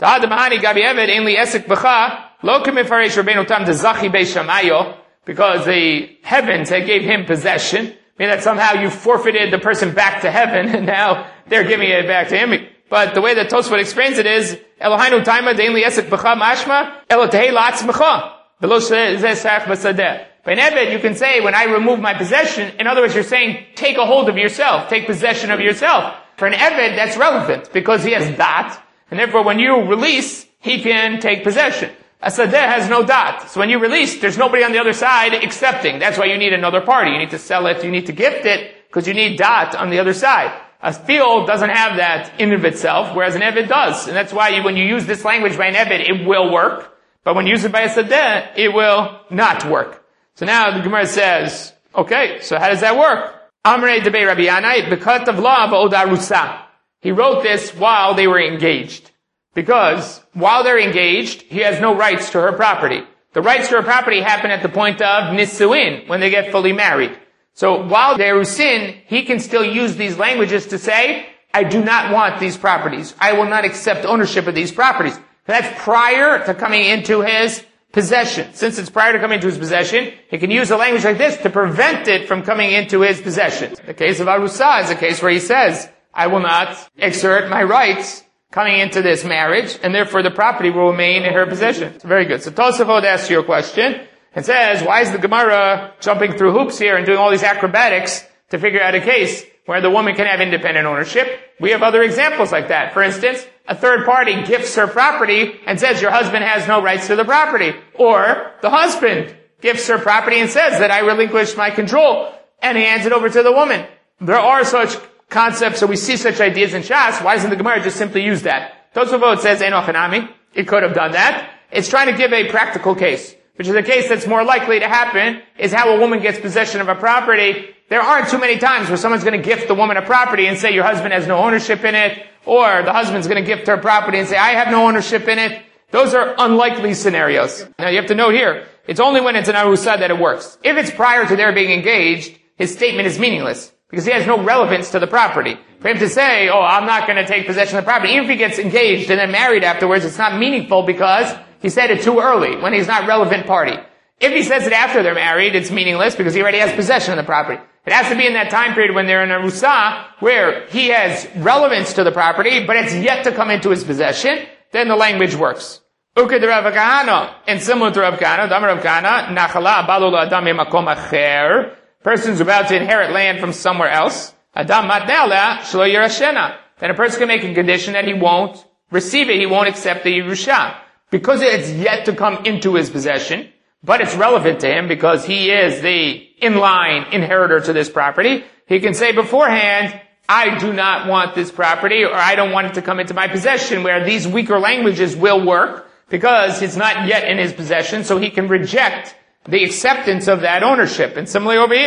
because the heavens had gave him possession, meaning that somehow you forfeited the person back to heaven, and now they're giving it back to him. But the way that Tosfot explains it is, Elohainu taima dein li esek b'cha mashma, elo tehei la'atzmecha, v'lo zeh sach b'sadeh. By an eved, you can say, when I remove my possession, in other words, you're saying, take a hold of yourself, take possession of yourself. For an eved, that's relevant, because he has dat, and therefore when you release, he can take possession. A sadeh has no dat. So when you release, there's nobody on the other side accepting. That's why you need another party. You need to sell it, you need to gift it, because you need dat on the other side. A field doesn't have that in and of itself, whereas an eved does. And that's why when you use this language by an eved, it will work. But when you use it by a sadeh, it will not work. So now the Gemara says, okay, so how does that work? Amrei debei Rabbi Yanai, b'katav la ba'od arusa. He wrote this while they were engaged. Because while they're engaged, he has no rights to her property. The rights to her property happen at the point of nisuin, when they get fully married. So while they're usin, he can still use these languages to say, I do not want these properties. I will not accept ownership of these properties. That's prior to coming into his possession. Since it's prior to coming into his possession, he can use a language like this to prevent it from coming into his possession. The case of Arusa is a case where he says, I will not exert my rights coming into this marriage, and therefore the property will remain in her possession. It's very good. So Tosafot asks you a question and says, why is the Gemara jumping through hoops here and doing all these acrobatics to figure out a case where the woman can have independent ownership? We have other examples like that. For instance, a third party gifts her property and says your husband has no rights to the property. Or the husband gifts her property and says that I relinquish my control, and he hands it over to the woman. There are such concepts, so we see such ideas in Shas. Why doesn't the Gemara just simply use that? Tosafot says, Eno Hanami. It could have done that. It's trying to give a practical case, which is a case that's more likely to happen, is how a woman gets possession of a property. There aren't too many times where someone's going to gift the woman a property and say your husband has no ownership in it, or the husband's going to gift her property and say I have no ownership in it. Those are unlikely scenarios. Now you have to note here, it's only when it's an arusa that it works. If it's prior to their being engaged, his statement is meaningless, because he has no relevance to the property. For him to say, oh, I'm not going to take possession of the property, even if he gets engaged and then married afterwards, it's not meaningful because he said it too early, when he's not relevant party. If he says it after they're married, it's meaningless because he already has possession of the property. It has to be in that time period when they're in a rusa, where he has relevance to the property, but it's yet to come into his possession, then the language works. Uked Rav Kahana, and similar to Rav Kahana, Damar Rav Kahana, Nachala abalu la'adam makom acher, person's about to inherit land from somewhere else, Adam matnela shlo yirashena, then a person can make a condition that he won't receive it, he won't accept the Yerusha. Because it's yet to come into his possession, but it's relevant to him because he is the inline inheritor to this property, he can say beforehand, I do not want this property, or I don't want it to come into my possession, where these weaker languages will work because it's not yet in his possession, so he can reject the acceptance of that ownership. And similarly over here,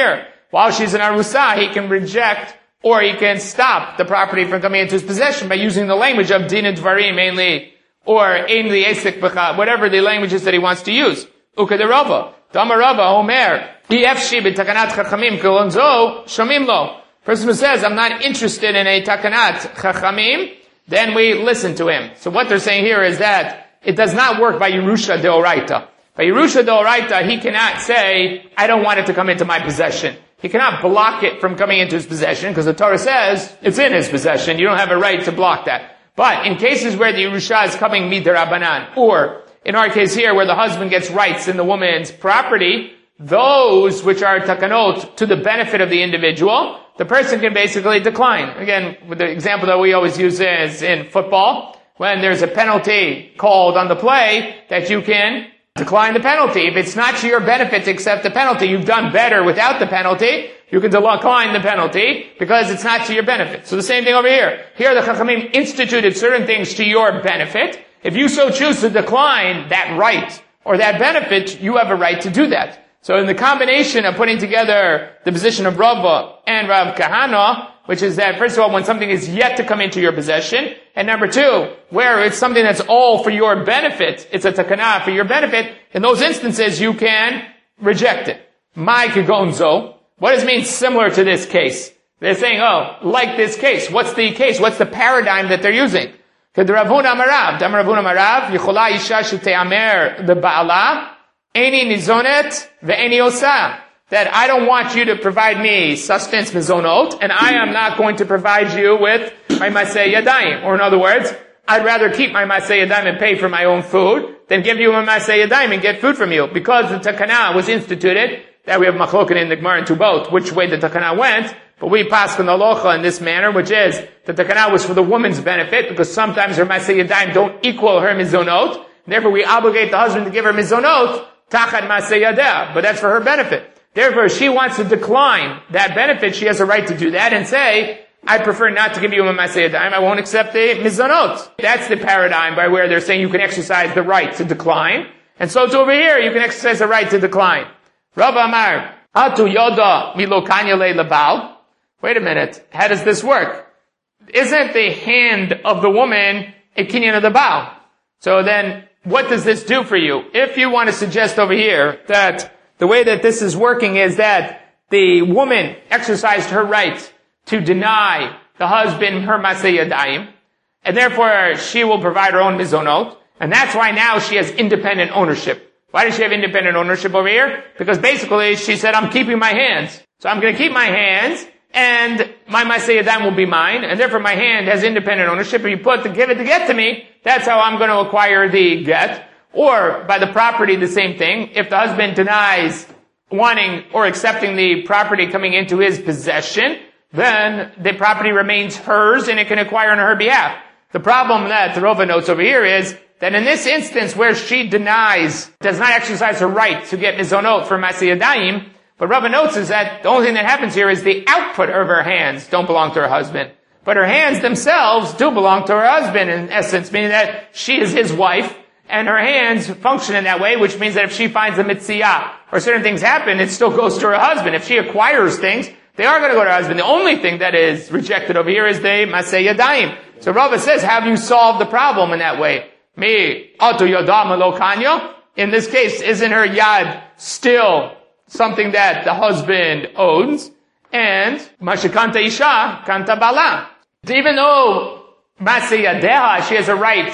while she's an arusa, he can reject or he can stop the property from coming into his possession by using the language of din dvarim mainly, or ein li esek b'cha, whatever the language is that he wants to use. Uka de Rava, Dama Rava, Omer, Efshi b'takanat chachamim kolonzo, shomim lo. Person who says, I'm not interested in a takanat chachamim, then we listen to him. So what they're saying here is that it does not work by Yerusha Deoraita. By Yerusha Deoraita, he cannot say, I don't want it to come into my possession. He cannot block it from coming into his possession, because the Torah says it's in his possession. You don't have a right to block that. But in cases where the Yerusha is coming midarabanan, or in our case here, where the husband gets rights in the woman's property, those which are takanot to the benefit of the individual, the person can basically decline. Again, with the example that we always use is in football, when there's a penalty called on the play, that you can decline the penalty. If it's not to your benefit to accept the penalty, you've done better without the penalty, you can decline the penalty because it's not to your benefit. So the same thing over here. Here the Chachamim instituted certain things to your benefit. If you so choose to decline that right or that benefit, you have a right to do that. So in the combination of putting together the position of Rava and Rav Kahana, which is that, first of all, when something is yet to come into your possession, and number two, where it's something that's all for your benefit, it's a takana for your benefit, in those instances you can reject it. Mai kegonzo. What does it mean similar to this case? They're saying, oh, like this case. What's the case? What's the paradigm that they're using? Kedravuna marav, damravuna marav, yichola isha sheteamer the ba'ala, eni nizonet ve'eni osa. That I don't want you to provide me sustenance mizonot, and I am not going to provide you with my maseh yadayim. Or in other words, I'd rather keep my maseh yadayim and pay for my own food than give you my maseh yadayim and get food from you. Because the takana was instituted, that we have machloken in the Gemara and Tubot, which way the takana went, but we pass on the halacha in this manner, which is, the takana was for the woman's benefit, because sometimes her maseh yadayim don't equal her mizonot, therefore we obligate the husband to give her mizonot, tachad maseh yadeh, but that's for her benefit. Therefore, she wants to decline that benefit. She has a right to do that and say, I prefer not to give you a maseh yadayim. I won't accept the mizanot. That's the paradigm by where they're saying you can exercise the right to decline. And so to over here, you can exercise the right to decline. Rav Amar, Atu yoda milokanya le labal. Wait a minute. How does this work? Isn't the hand of the woman a kinyan of the Baal? So then, what does this do for you? If you want to suggest over here that the way that this is working is that the woman exercised her right to deny the husband her maseh yadayim, and therefore she will provide her own mizonot, and that's why now she has independent ownership. Why does she have independent ownership over here? Because basically she said, I'm keeping my hands. So I'm going to keep my hands, and my maseh yadayim will be mine, and therefore my hand has independent ownership. If you put the give it to get to me, that's how I'm going to acquire the get. Or, by the property, the same thing. If the husband denies wanting or accepting the property coming into his possession, then the property remains hers and it can acquire on her behalf. The problem that the Rava notes over here is that in this instance where she denies, does not exercise her right to get mizonot for maseh yadayim, what Rava notes is that the only thing that happens here is the output of her hands don't belong to her husband. But her hands themselves do belong to her husband in essence, meaning that she is his wife, and her hands function in that way, which means that if she finds a mitziyah, or certain things happen, it still goes to her husband. If she acquires things, they are going to go to her husband. The only thing that is rejected over here is the maseh yadayim. So Rava says, have you solved the problem in that way? Me, atu yadam lo kanyo. In this case, isn't her yad still something that the husband owns? And, mashikanta isha, kanta bala. Even though maseh yadeha, she has a right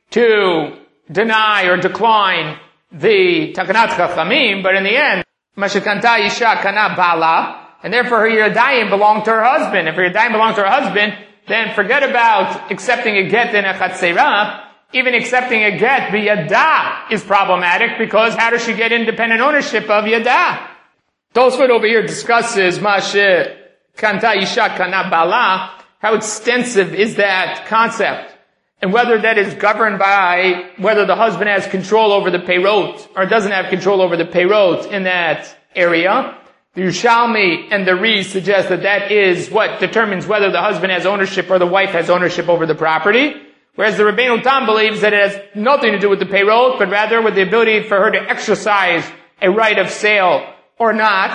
to deny or decline the takanat chachamim, but in the end, mashikanta isha kana bala, and therefore her yadayim belong to her husband. If her yadayim belong to her husband, then forget about accepting a get in a chatzera. Even accepting a get b'yada is problematic, because how does she get independent ownership of yada? Tosfot over here discusses mashikanta isha kana bala, how extensive is that concept, and whether that is governed by whether the husband has control over the peirot or doesn't have control over the peirot in that area. The Yerushalmi and the Ri suggest that that is what determines whether the husband has ownership or the wife has ownership over the property. Whereas the Rabbeinu Tam believes that it has nothing to do with the peirot, but rather with the ability for her to exercise a right of sale or not.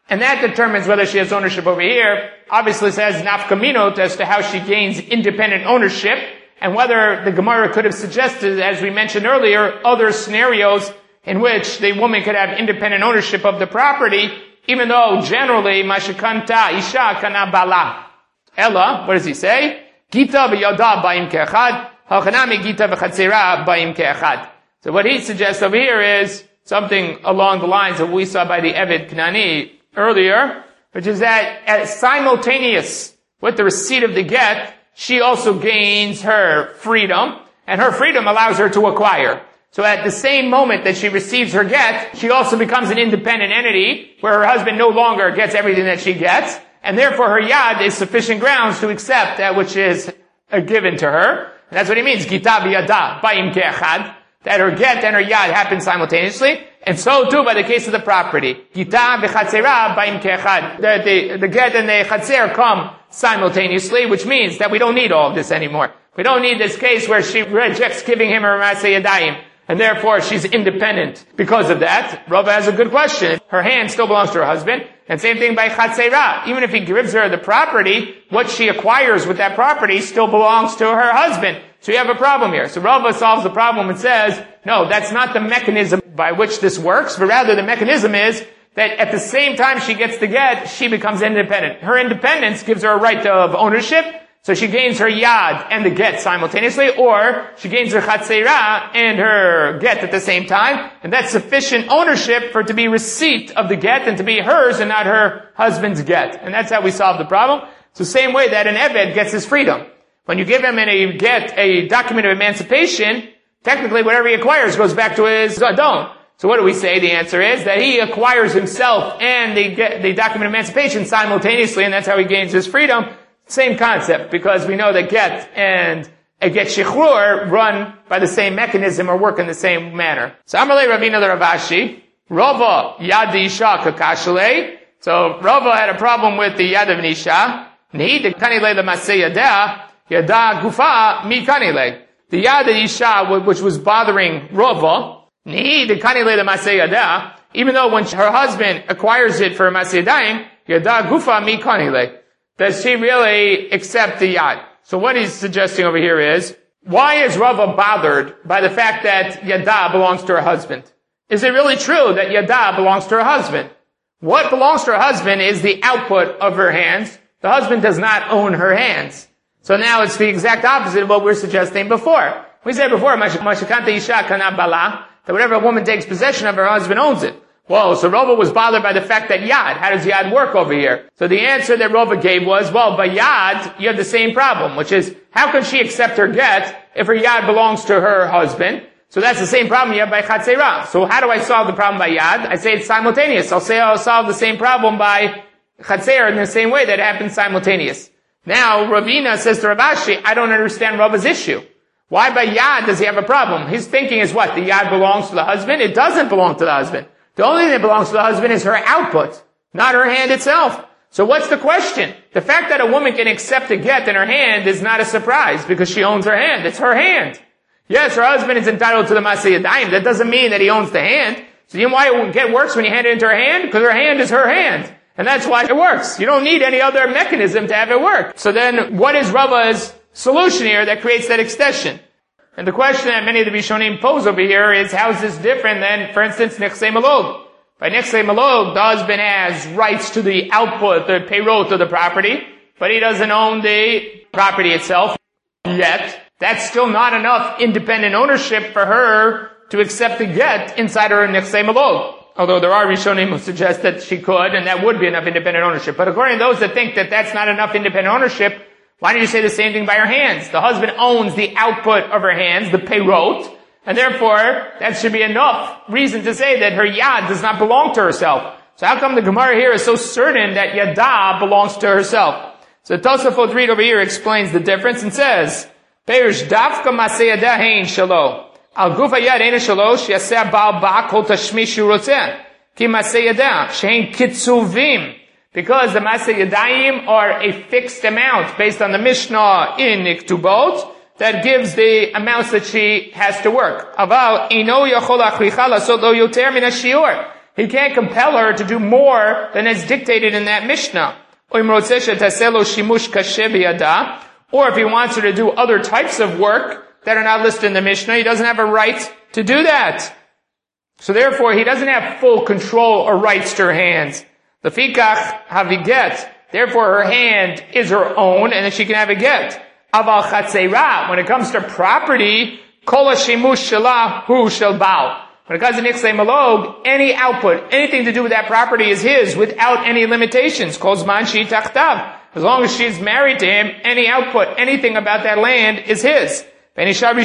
And that determines whether she has ownership over here. Obviously says nafkaminot as to how she gains independent ownership, and whether the Gemara could have suggested, as we mentioned earlier, other scenarios in which the woman could have independent ownership of the property, even though generally, mashikanta isha kana bala. Ella, what does he say? Gita v'yada ba'im ke'echad, hachanami gita v'chatzera ba'im ke'echad. So what he suggests over here is something along the lines of what we saw by the Eved Knani earlier, which is that as simultaneous with the receipt of the get, she also gains her freedom, and her freedom allows her to acquire. So at the same moment that she receives her get, she also becomes an independent entity, where her husband no longer gets everything that she gets, and therefore her yad is sufficient grounds to accept that which is given to her. And that's what he means, gita v'yada ba'im ke'echad, that her get and her yad happen simultaneously, and so too by the case of the property. Gita v'chatzera ba'im ke'echad. The get and the chatzer come simultaneously, which means that we don't need all of this anymore. We don't need this case where she rejects giving him her maseh yadayim, and therefore she's independent because of that. Rava has a good question. Her hand still belongs to her husband, and same thing by chatzera. Even if he gives her the property, what she acquires with that property still belongs to her husband. So you have a problem here. So Rava solves the problem and says, no, that's not the mechanism by which this works, but rather the mechanism is that at the same time she gets the get, she becomes independent. Her independence gives her a right of ownership, so she gains her yad and the get simultaneously, or she gains her chatzera and her get at the same time, and that's sufficient ownership for it to be receipt of the get and to be hers and not her husband's get. And that's how we solve the problem. It's the same way that an Eved gets his freedom. When you give him a document of emancipation, technically whatever he acquires goes back to his adon. So what do we say? The answer is that he acquires himself and the document of emancipation simultaneously, and that's how he gains his freedom. Same concept, because we know that get and a get shichrur run by the same mechanism or work in the same manner. So Amalei Ravina the Ravashi, Rava yad isha kakashale. So Rava had a problem with the yad of Nisha. Nehi de kanile le maseh yada, yada gufa mi kanile. The yad of Isha, which was bothering Rava, nehi de kanile le maseh yada, even though when her husband acquires it for maseh yadayim, yada gufa mi kanile. Does she really accept the yad? So what he's suggesting over here is, why is Rava bothered by the fact that yada belongs to her husband? Is it really true that yada belongs to her husband? What belongs to her husband is the output of her hands. The husband does not own her hands. So now it's the exact opposite of what we were suggesting before. We said before, mashikanta isha kana bala, that whatever a woman takes possession of, her husband owns it. Whoa, so Rava was bothered by the fact that yad, how does yad work over here? So the answer that Rava gave was, well, by yad, you have the same problem, which is, how can she accept her get if her yad belongs to her husband? So that's the same problem you have by chatzera. So how do I solve the problem by yad? I say it's simultaneous. I'll solve the same problem by chatzer in the same way that it happens simultaneous. Now, Ravina says to Ravashi, I don't understand Rava's issue. Why by yad does he have a problem? His thinking is what? The yad belongs to the husband? It doesn't belong to the husband. The only thing that belongs to the husband is her output, not her hand itself. So what's the question? The fact that a woman can accept a get in her hand is not a surprise because she owns her hand. It's her hand. Yes, her husband is entitled to the maseh yadayim. That doesn't mean that he owns the hand. So you know why a get works when you hand it into her hand? Because her hand is her hand. And that's why it works. You don't need any other mechanism to have it work. So then, what is Rava's solution here that creates that extension? And the question that many of the Rishonim pose over here is, how is this different than, for instance, Nechsei Malog? By Nechsei Malog, the husband has rights to the output, the peyrot of the property, but he doesn't own the property itself yet. That's still not enough independent ownership for her to accept the get inside her Nechsei Malog. Although there are Rishonim who suggest that she could, and that would be enough independent ownership. But according to those that think that that's not enough independent ownership, why don't you say the same thing by her hands? The husband owns the output of her hands, the peyrot, and therefore that should be enough reason to say that her yad does not belong to herself. So how come the Gemara here is so certain that yada belongs to herself? So Tosafot read over here explains the difference and says, Perish dafka maseh yada hein shalo. Al guf hayad ein shalo sheyaseh baal ba kol tashmish shu rotzeh. Ki maseh yada shein kitzuvim. Because the maseh yadayim are a fixed amount based on the Mishnah in Iktubot that gives the amounts that she has to work. Aval ino yachol achricha lasot lo yoter min hashiur. He can't compel her to do more than is dictated in that Mishnah. Or if he wants her to do other types of work that are not listed in the Mishnah, he doesn't have a right to do that. So therefore, he doesn't have full control or rights to her hands. Lefikach haviget. Therefore, her hand is her own, and then she can have a get. Aval chatzeira. When it comes to property, kol hashimush shelah hu shel baal. When it comes to nichsei malog, any output, anything to do with that property is his without any limitations. Kol zman shi tachtav. As long as she's married to him, any output, anything about that land is his. And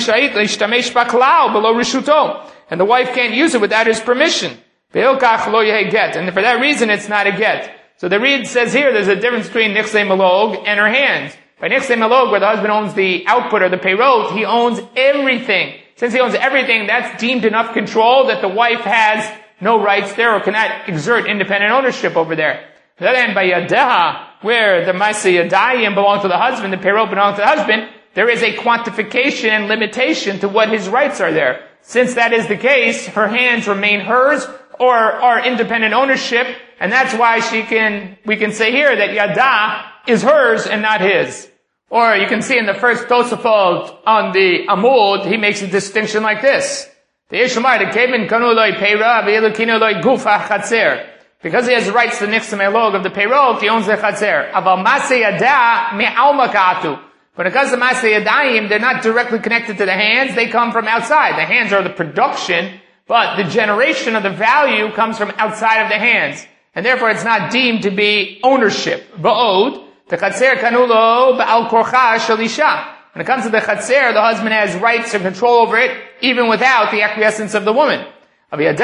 the wife can't use it without his permission. And for that reason, it's not a get. So the read says here, there's a difference between nichsei malog and her hands. By nichsei malog, where the husband owns the output or the peirot, he owns everything. Since he owns everything, that's deemed enough control that the wife has no rights there or cannot exert independent ownership over there. Then by yadeha, where the maaseh yadayim belong to the husband, the peirot belong to the husband, there is a quantification and limitation to what his rights are there. Since that is the case, her hands remain hers or are independent ownership, and that's why we can say here that yada is hers and not his. Or you can see in the first Tosafot on the Amud, he makes a distinction like this. Because he has rights to nichsei malog of the peirot, he owns the chatzer. Aval maaseh yada me'alma ka'atu. When it comes to maaseh yadayim, they're not directly connected to the hands, they come from outside. The hands are the production, but the generation of the value comes from outside of the hands. And therefore it's not deemed to be ownership. Ba'od, the chatzer kanulo ba'al korcha shel isha. When it comes to the chatzer, the husband has rights and control over it, even without the acquiescence of the woman. Whereas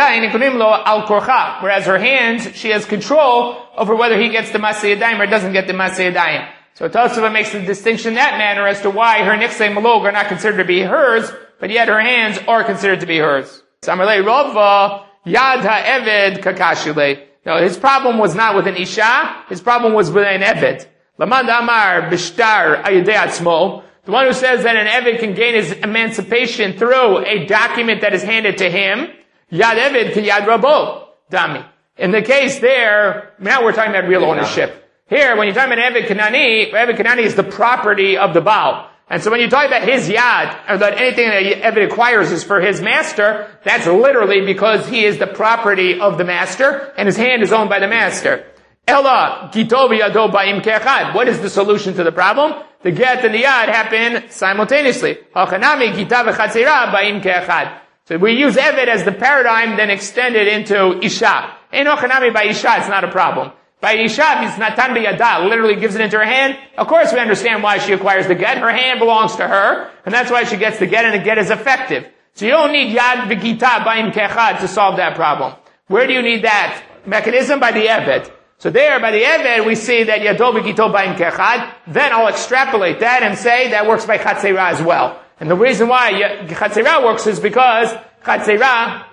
her hands, she has control over whether he gets the maaseh yadayim or doesn't get the maaseh yadayim. So Tosafot makes the distinction in that manner as to why her nichsei malog are not considered to be hers, but yet her hands are considered to be hers. Samarlei Rava Yad ha'eved kakashile. No, his problem was not with an isha, his problem was with an eved. Lamad amar b'shtar ayidei atzmo. The one who says that an eved can gain his emancipation through a document that is handed to him, Yad eved ki yad rabo, dami. In the case there, now we're talking about real ownership. Here, when you're talking about Eved Kanani is the property of the Baal. And so when you talk about his yad, or that anything that Eved acquires is for his master, that's literally because he is the property of the master, and his hand is owned by the master. Ella, gito v'yado ba'im ke'echad. What is the solution to the problem? The get and the yad happen simultaneously. Hachanami gita v'chatzira ba'im ke'echad. So we use Eved as the paradigm, then extend it into Isha. In Hachanami by Isha, it's not a problem. By Isha, it's natan b'yada, literally gives it into her hand. Of course we understand why she acquires the get. Her hand belongs to her, and that's why she gets the get, and the get is effective. So you don't need yad v'gita ba'im ke'echad to solve that problem. Where do you need that mechanism? By the Eved. So there, by the Eved, we see that yado v'gito ba'im ke'echad. Then I'll extrapolate that and say that works by chatzera as well. And the reason why chatzera works is because chatzera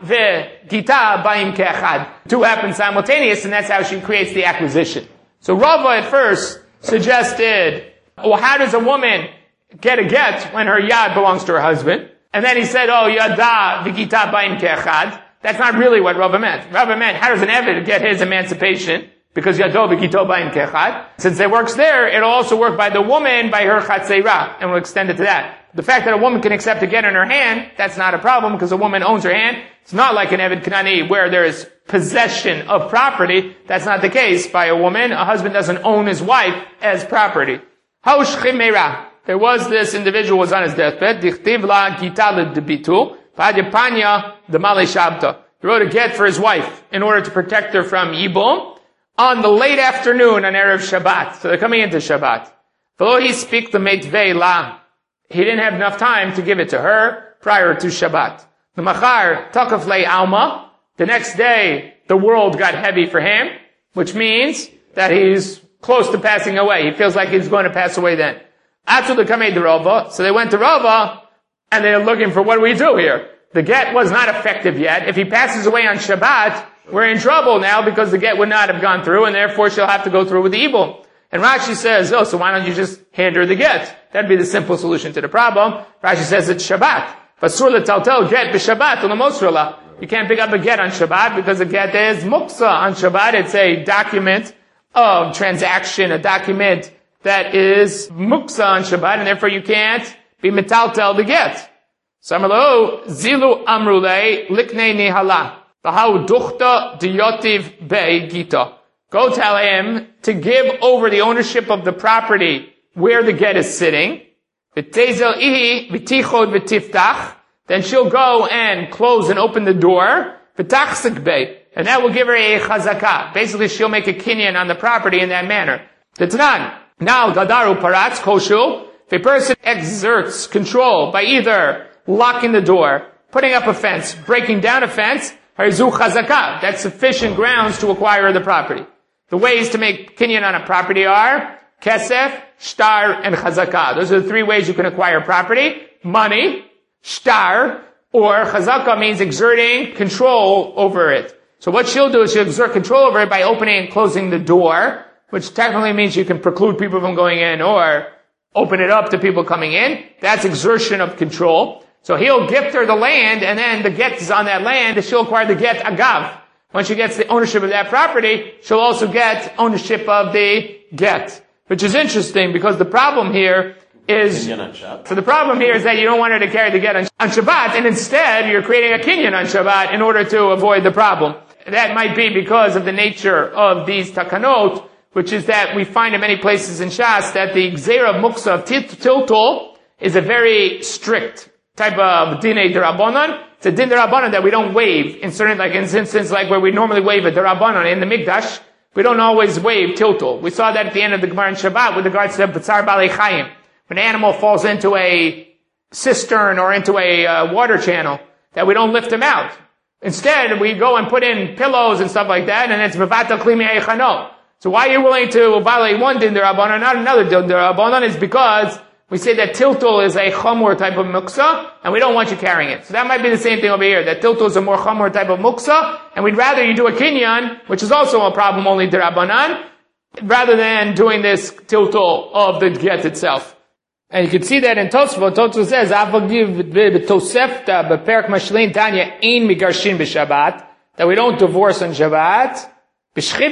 v'gita ba'im ke'echad. Two happen simultaneous, and that's how she creates the acquisition. So Rava at first suggested, well, how does a woman get a get when her yad belongs to her husband? And then he said, oh, yada v'gita ba'im ke'echad. That's not really what Rava meant. Rava meant, how does an Eved get his emancipation? Because yado v'gito ba'im ke'echad. Since it works there, it'll also work by the woman, by her chatzera, and we'll extend it to that. The fact that a woman can accept a get in her hand, that's not a problem because a woman owns her hand. It's not like an Eved Kanani where there is possession of property. That's not the case by a woman. A husband doesn't own his wife as property. Haush chimera. There was this individual was on his deathbed. Dichtiv la gita ledebitu. V'adyapanya demale shabta. He wrote a get for his wife in order to protect her from yibum on the late afternoon on Erev Shabbat. So they're coming into Shabbat. V'lo he speak the meitvei la. He didn't have enough time to give it to her prior to Shabbat. The machar takaf lei alma. The next day, the world got heavy for him, which means that he's close to passing away. He feels like he's going to pass away then. After the kamei de Rava, so they went to Rava, and they're looking for what do we do here? The get was not effective yet. If he passes away on Shabbat, we're in trouble now because the get would not have gone through, and therefore she'll have to go through with the evil. And Rashi says, oh, so why don't you just hand her the get? That'd be the simple solution to the problem. Rashi says it's Shabbat. Basur letaltel get b'Shabbat u'lemosrala. you can't pick up a get on Shabbat because a get is muksa on Shabbat. It's a document of transaction, a document that is muksa on Shabbat, and therefore you can't be metaltel the get. Samalo zilu amrule liknei nihala v'hau duchta diyotiv bei gita. Go tell him to give over the ownership of the property where the get is sitting. V'tezel ihi v'tichod v'tiftach. Then she'll go and close and open the door. V'tachzik bei. And that will give her a chazakah. Basically, she'll make a kinyan on the property in that manner. T'tanan. Now, gadaru paratz koshu. If a person exerts control by either locking the door, putting up a fence, breaking down a fence, harizu chazakah. That's sufficient grounds to acquire the property. The ways to make kinyan on a property are kesef, shtar, and chazakah. Those are the three ways you can acquire property. Money, shtar, or chazakah means exerting control over it. So what she'll do is she'll exert control over it by opening and closing the door, which technically means you can preclude people from going in or open it up to people coming in. That's exertion of control. So he'll gift her the land, and then the get is on that land, and she'll acquire the get agav. Once she gets the ownership of that property, she'll also get ownership of the get. Which is interesting, because the problem here is, that you don't want her to carry the get on Shabbat, and instead you're creating a kinyan on Shabbat in order to avoid the problem. That might be because of the nature of these takanot, which is that we find in many places in Shas that the gzeira of muksa of tiltul is a very strict type of dinei derabanan. It's a din derabanan that we don't waive in certain, like in instances like where we normally waive a derabanan in the Mikdash, we don't always waive tiltul. We saw that at the end of the Gemara in Shabbat with regards to B'tzar Balei Chayim. When an animal falls into a cistern or into a water channel, that we don't lift him out. Instead, we go and put in pillows and stuff like that, and it's Mevata Klimi Eichano. So why are you willing to violate one din derabanan, not another din derabanan, is because we say that tiltul is a chamor type of muksa, and we don't want you carrying it. So that might be the same thing over here, that tiltul is a more chamor type of muksa, and we'd rather you do a kinyan, which is also a problem only derabanan, rather than doing this tiltul of the get itself. And you can see that in Tosfot. Tosfot says, that we don't divorce on Shabbat. By Shchim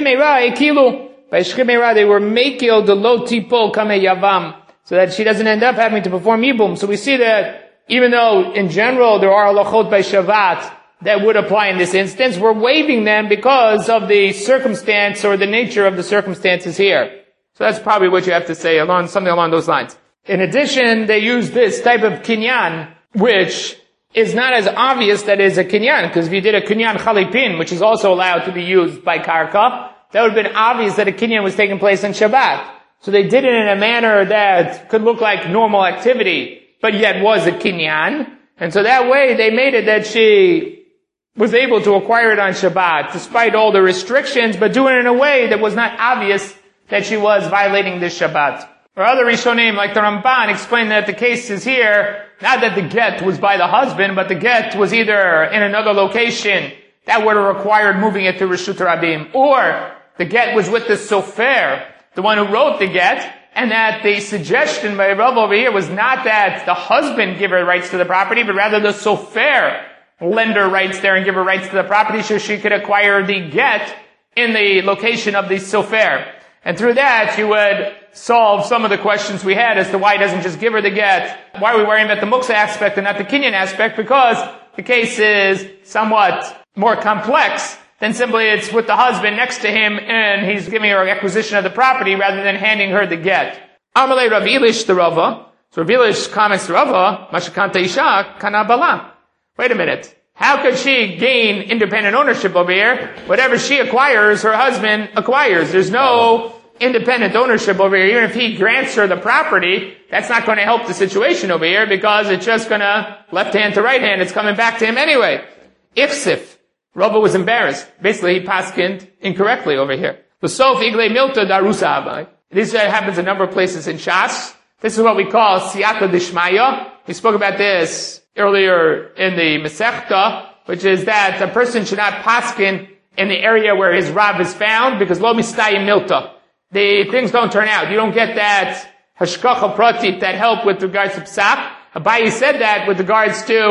Meira, they were mekil the lo tipo kame yavam, so that she doesn't end up having to perform yibum. So we see that even though in general there are halachot by Shabbat that would apply in this instance, we're waiving them because of the circumstance or the nature of the circumstances here. So that's probably what you have to say, something along those lines. In addition, they use this type of kinyan, which is not as obvious that is a kinyan, because if you did a kinyan chalipin, which is also allowed to be used by karka, that would have been obvious that a kinyan was taking place on Shabbat. So they did it in a manner that could look like normal activity, but yet was a kinyan. And so that way they made it that she was able to acquire it on Shabbat, despite all the restrictions, but do it in a way that was not obvious that she was violating this Shabbat. Or other Rishonim, like the Ramban, explain that the case is here, not that the get was by the husband, but the get was either in another location that would have required moving it to Reshut Rabim, or the get was with the sofer, the one who wrote the get, and that the suggestion by Rav over here was not that the husband give her rights to the property, but rather the sofer lend her rights there and give her rights to the property so she could acquire the get in the location of the sofer. And through that, you would solve some of the questions we had as to why he doesn't just give her the get. Why are we worrying about the muksa aspect and not the kinyan aspect? Because the case is somewhat more complex than simply it's with the husband next to him and he's giving her acquisition of the property rather than handing her the get. Amalei Rav Elish the Rava. So Rav Elish comments to Rava, Mashakanta Isha kana bala. Wait a minute. How could she gain independent ownership over here? Whatever she acquires, her husband acquires. There's no independent ownership over here. Even if he grants her the property, that's not going to help the situation over here because it's just going to left hand to right hand. It's coming back to him anyway. Ifsif. Rava was embarrassed. Basically, he paskined incorrectly over here. L'sof igle milta darusa abai. This happens a number of places in Shas. This is what we call siyata dishmaya. We spoke about this earlier in the Masechta, which is that a person should not paskin in the area where his Rav is found because lo mistayim milta. The things don't turn out. You don't get that hashkacha pratit, that help with regards to psak. Abayi said that with regards to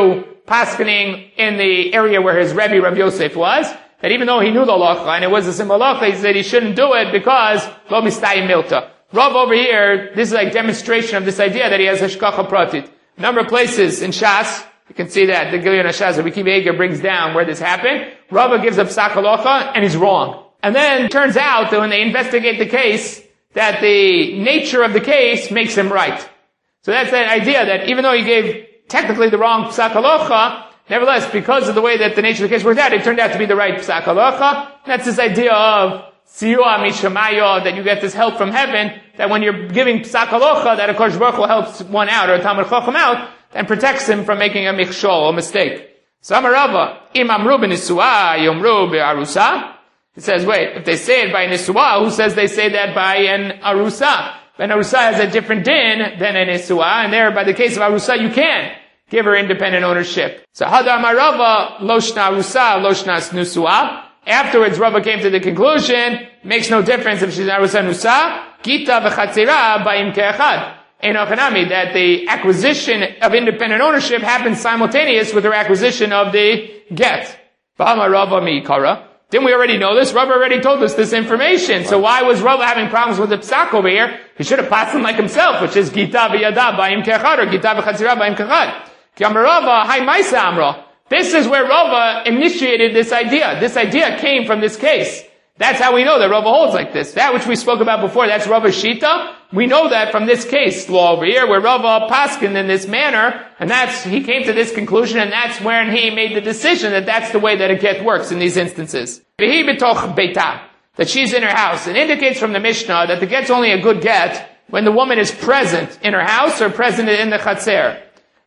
paskening in the area where his Rebbe, Rav Yosef, was, that even though he knew the halacha, and it was a simple halacha, he said he shouldn't do it because lo mistayim milta. Rav over here, this is like demonstration of this idea that he has hashgacha pratit. A number of places in Shas, you can see that the Gilyon HaShas, Rabbi Akiva Eiger brings down where this happened. Rava gives up psak halacha, and he's wrong. And then it turns out that when they investigate the case, that the nature of the case makes him right. So that's that idea that even though he gave technically the wrong psak halacha, nevertheless, because of the way that the nature of the case worked out, it turned out to be the right psak halacha. That's this idea of siyua mishamayo, that you get this help from heaven, that when you're giving psak halacha, that HaKadosh Baruch Hu helps one out, or a Talmud Chacham out, and protects him from making a michshol, a mistake. So Amarava, imam ru b'nisua, yomru b'arusa. It says, wait, if they say it by nisua, who says they say that by an arusa? An arusa has a different din than an nisua, and there, by the case of arusa, you can give her independent ownership. So Hadar Marava, Loshna Arusa, Loshna Snusua. Afterwards, Rava came to the conclusion, makes no difference if she's Arusa Nusa, Gita v'chatzira ba'im ke'echad. Enochanami, that the acquisition of independent ownership happens simultaneous with her acquisition of the get. Ba'ama Rava mi'ikara. Didn't we already know this? Rava already told us this information. So why was Rava having problems with the psak over here? He should have passed him like himself, which is Gita v'yada ba'im ke'echad, or Gita v'chatzira ba'im ke'echad. This is where Rava initiated this idea. This idea came from this case. That's how we know that Rava holds like this. That which we spoke about before, that's Rava's Shita. We know that from this case law over here, where Rava paskined in this manner, and he came to this conclusion, and that's when he made the decision that that's the way that a get works in these instances. Vehi betoch beita, that she's in her house. It indicates from the Mishnah that the get's only a good get when the woman is present in her house or present in the chatzer.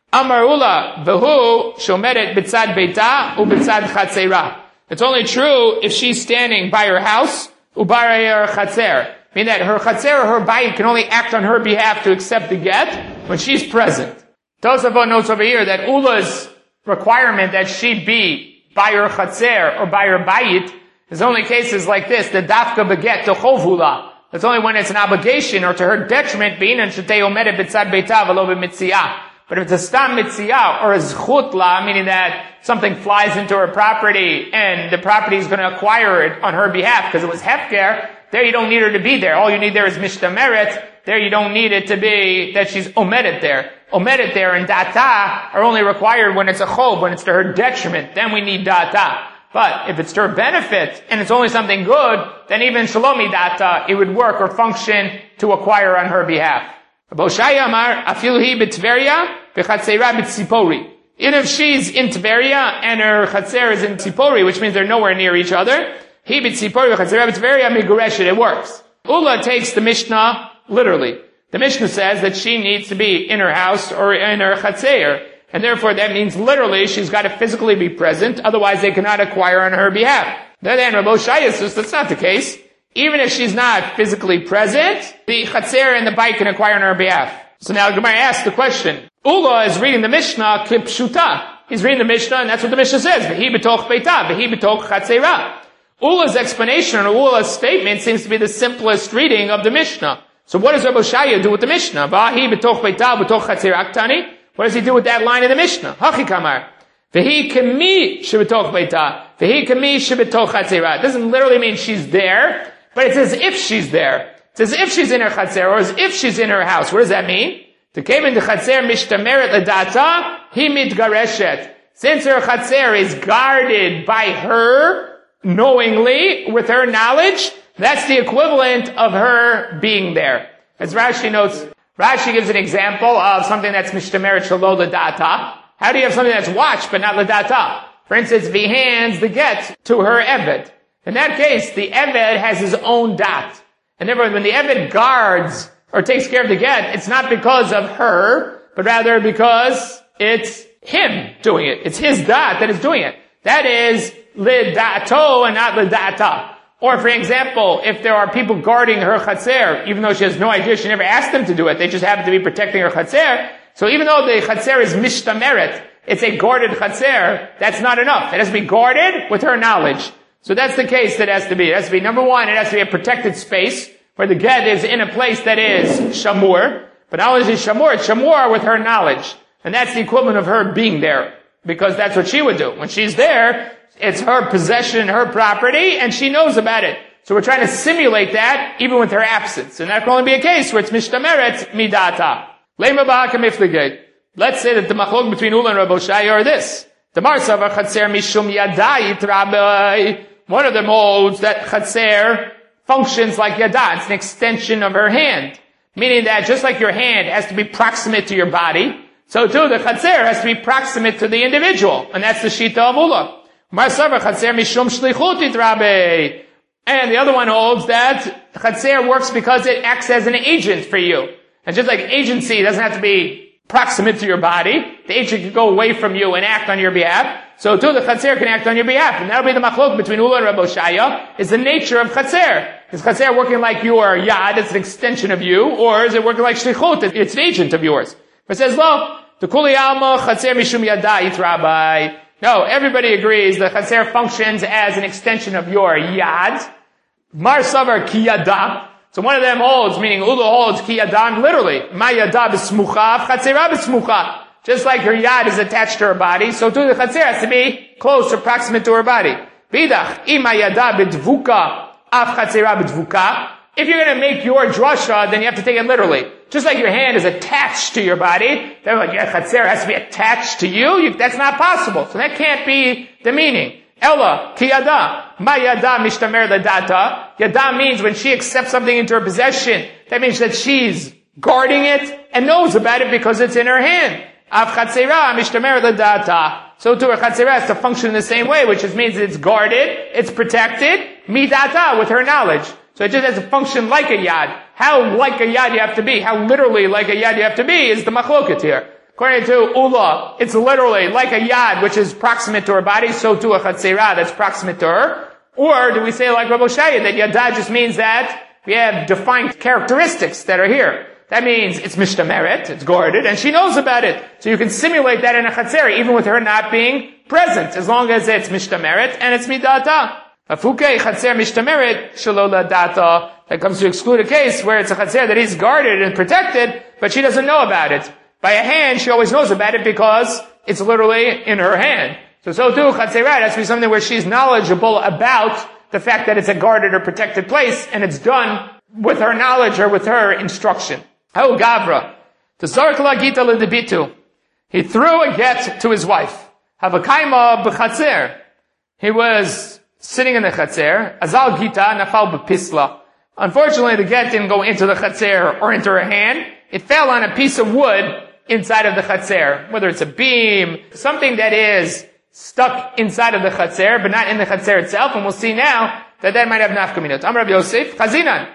Amarula v'hu shomeret b'tzad beita u'b'tzad chatzera. It's only true if she's standing by her house u'b'ay her chatzer. Meaning that her chatzer or her bayit can only act on her behalf to accept the get when she's present. Tosafot notes over here that Ula's requirement that she be by her chatzer or by her bayit is only cases like this, the dafka beget to chovula. That's only when it's an obligation or to her detriment, being and shetei omeret b'tzad beita v'lo b'mitziah. But if it's a stam mitziyah or a zchutla, meaning that something flies into her property and the property is going to acquire it on her behalf because it was hefker, there you don't need her to be there. All you need there is mishtameret. There you don't need it to be that she's omedet there. Omedet there and data are only required when it's a chob, when it's to her detriment. Then we need data. But if it's to her benefit and it's only something good, then even shalomi data, it would work or function to acquire on her behalf. Boshaya Amar, Afilhi b'Tveria, v'chatzera b'Tzipori. Even if she's in Tveria and her chatzer is in Tzipori, which means they're nowhere near each other, he b'Tzipori v'chatzera b'Tveria migureshet, it works. Ula takes the Mishnah literally. The Mishnah says that she needs to be in her house or in her chatzer, and therefore that means literally she's got to physically be present, otherwise they cannot acquire on her behalf. Then Rabbi Shaya says that's not the case. Even if she's not physically present, the chatzer and the bayit can acquire on her behalf. So now Gemara asks the question. Ula is reading the Mishnah kipshuta. He's reading the Mishnah, and that's what the Mishnah says. V'hi b'toch beita, v'hi b'toch chatzera. Ula's explanation or Ula's statement seems to be the simplest reading of the Mishnah. So what does Rabbi Shaya do with the Mishnah? V'hi b'toch beita, b'toch chatzera aktani. What does he do with that line in the Mishnah? Hachi kamar. V'hi kemi sheb'toch beita, v'hi kemi sheb'toch chatzera. It doesn't literally mean she's there. But it's as if she's there. It's as if she's in her chatzer, or as if she's in her house. What does that mean? To came in the chatzer mishtameret ledata, he mitgareshet. Since her chatzer is guarded by her, knowingly, with her knowledge, that's the equivalent of her being there. As Rashi notes, Rashi gives an example of something that's mishtameret shelo ledata. How do you have something that's watched, but not ledata? For instance, if he hands the get to her eved. In that case, the Eved has his own dat. And therefore, when the Eved guards or takes care of the get, it's not because of her, but rather because it's him doing it. It's his dat that is doing it. That is lidato and not lidata. Or, for example, if there are people guarding her chatzer, even though she has no idea, she never asked them to do it, they just happen to be protecting her chatzer. So even though the chatzer is mishtameret, it's a guarded chatzer, that's not enough. It has to be guarded with her knowledge. So that's the case that has to be. It has to be, number one, it has to be a protected space where the get is in a place that is shamur. But not only is it shamur, it's shamur with her knowledge. And that's the equivalent of her being there. because that's what she would do. When she's there, it's her possession, her property, and she knows about it. So we're trying to simulate that even with her absence. And that can only be a case where it's mishtameret midata. Lema ba'aka mifligate. Let's say that the machlok between Ula and Rabbi Oshaya are this. The Marsavar Chatzer Mishum Yadayit Rabbi. One of them holds that Chatzer functions like Yadah. It's an extension of her hand. Meaning that just like your hand has to be proximate to your body, so too the Chatzer has to be proximate to the individual. And that's the Shita of Ula. Marsavar Chatzer Mishum Shlichutit Rabbi. And the other one holds that Chatzer works because it acts as an agent for you. And just like agency doesn't have to be proximate to your body, the agent can go away from you and act on your behalf. So too, the Chatzer can act on your behalf. And that'll be the machlok between Ula and Rabbi Oshaya, is the nature of Chatzer. Is Chatzer working like your yad, it's an extension of you, or is it working like shlichut, it's an agent of yours? But it says, lo, the kuli alma Chatzer mishum yadayit rabbi. No, everybody agrees that Chatzer functions as an extension of your yad. Mar savar ki yada. So one of them holds, meaning Ula holds ki yadam literally. Ma yada b'smucha, Chatzera b'smucha. Just like her yad is attached to her body, so too the Chatzer has to be close or proximate to her body. Bidach, ima yada b'dvuka, af Chatzera b'dvuka. If you're going to make your drasha, then you have to take it literally. Just like your hand is attached to your body, then like, yeah, Chatzer has to be attached to you. That's not possible. So that can't be the meaning. Ella, ki yada, ma yada mishtamer ledata. Yada means when she accepts something into her possession, that means that she's guarding it and knows about it because it's in her hand. Av chatzera mishtamer ledata. So too her chatzera has to function in the same way, which just means it's guarded, it's protected, midata, with her knowledge. So it just has to function like a yad. How like a yad you have to be, how literally like a yad you have to be is the machloket here. According to Ula, it's literally like a yad, which is proximate to her body, so too a chatzera that's proximate to her. Or do we say like Rabbi Oshaya, that yada just means that we have defined characteristics that are here. That means it's mishtameret, it's guarded, and she knows about it. So you can simulate that in a chatzera, even with her not being present, as long as it's mishtameret and it's midata. Afuke chatzer mishtameret shalola data. That comes to exclude a case where it's a chatzera that is guarded and protected, but she doesn't know about it. By a hand, she always knows about it because it's literally in her hand. So too, chatzera has to be something where she's knowledgeable about the fact that it's a guarded or protected place, and it's done with her knowledge or with her instruction. Oh, Gavra. Tazarkla gita l'debitu. He threw a get to his wife. Havakaima b'chatzer. He was sitting in the chatzer. Azal gita nafal b'pisla. Unfortunately, the get didn't go into the chatzer or into her hand. It fell on a piece of wood inside of the chatzer. Whether it's a beam, something that is stuck inside of the chatzer, but not in the chatzer itself. And we'll see now that might have nafkaminot. Amar Rabbi Yosef, chazinan.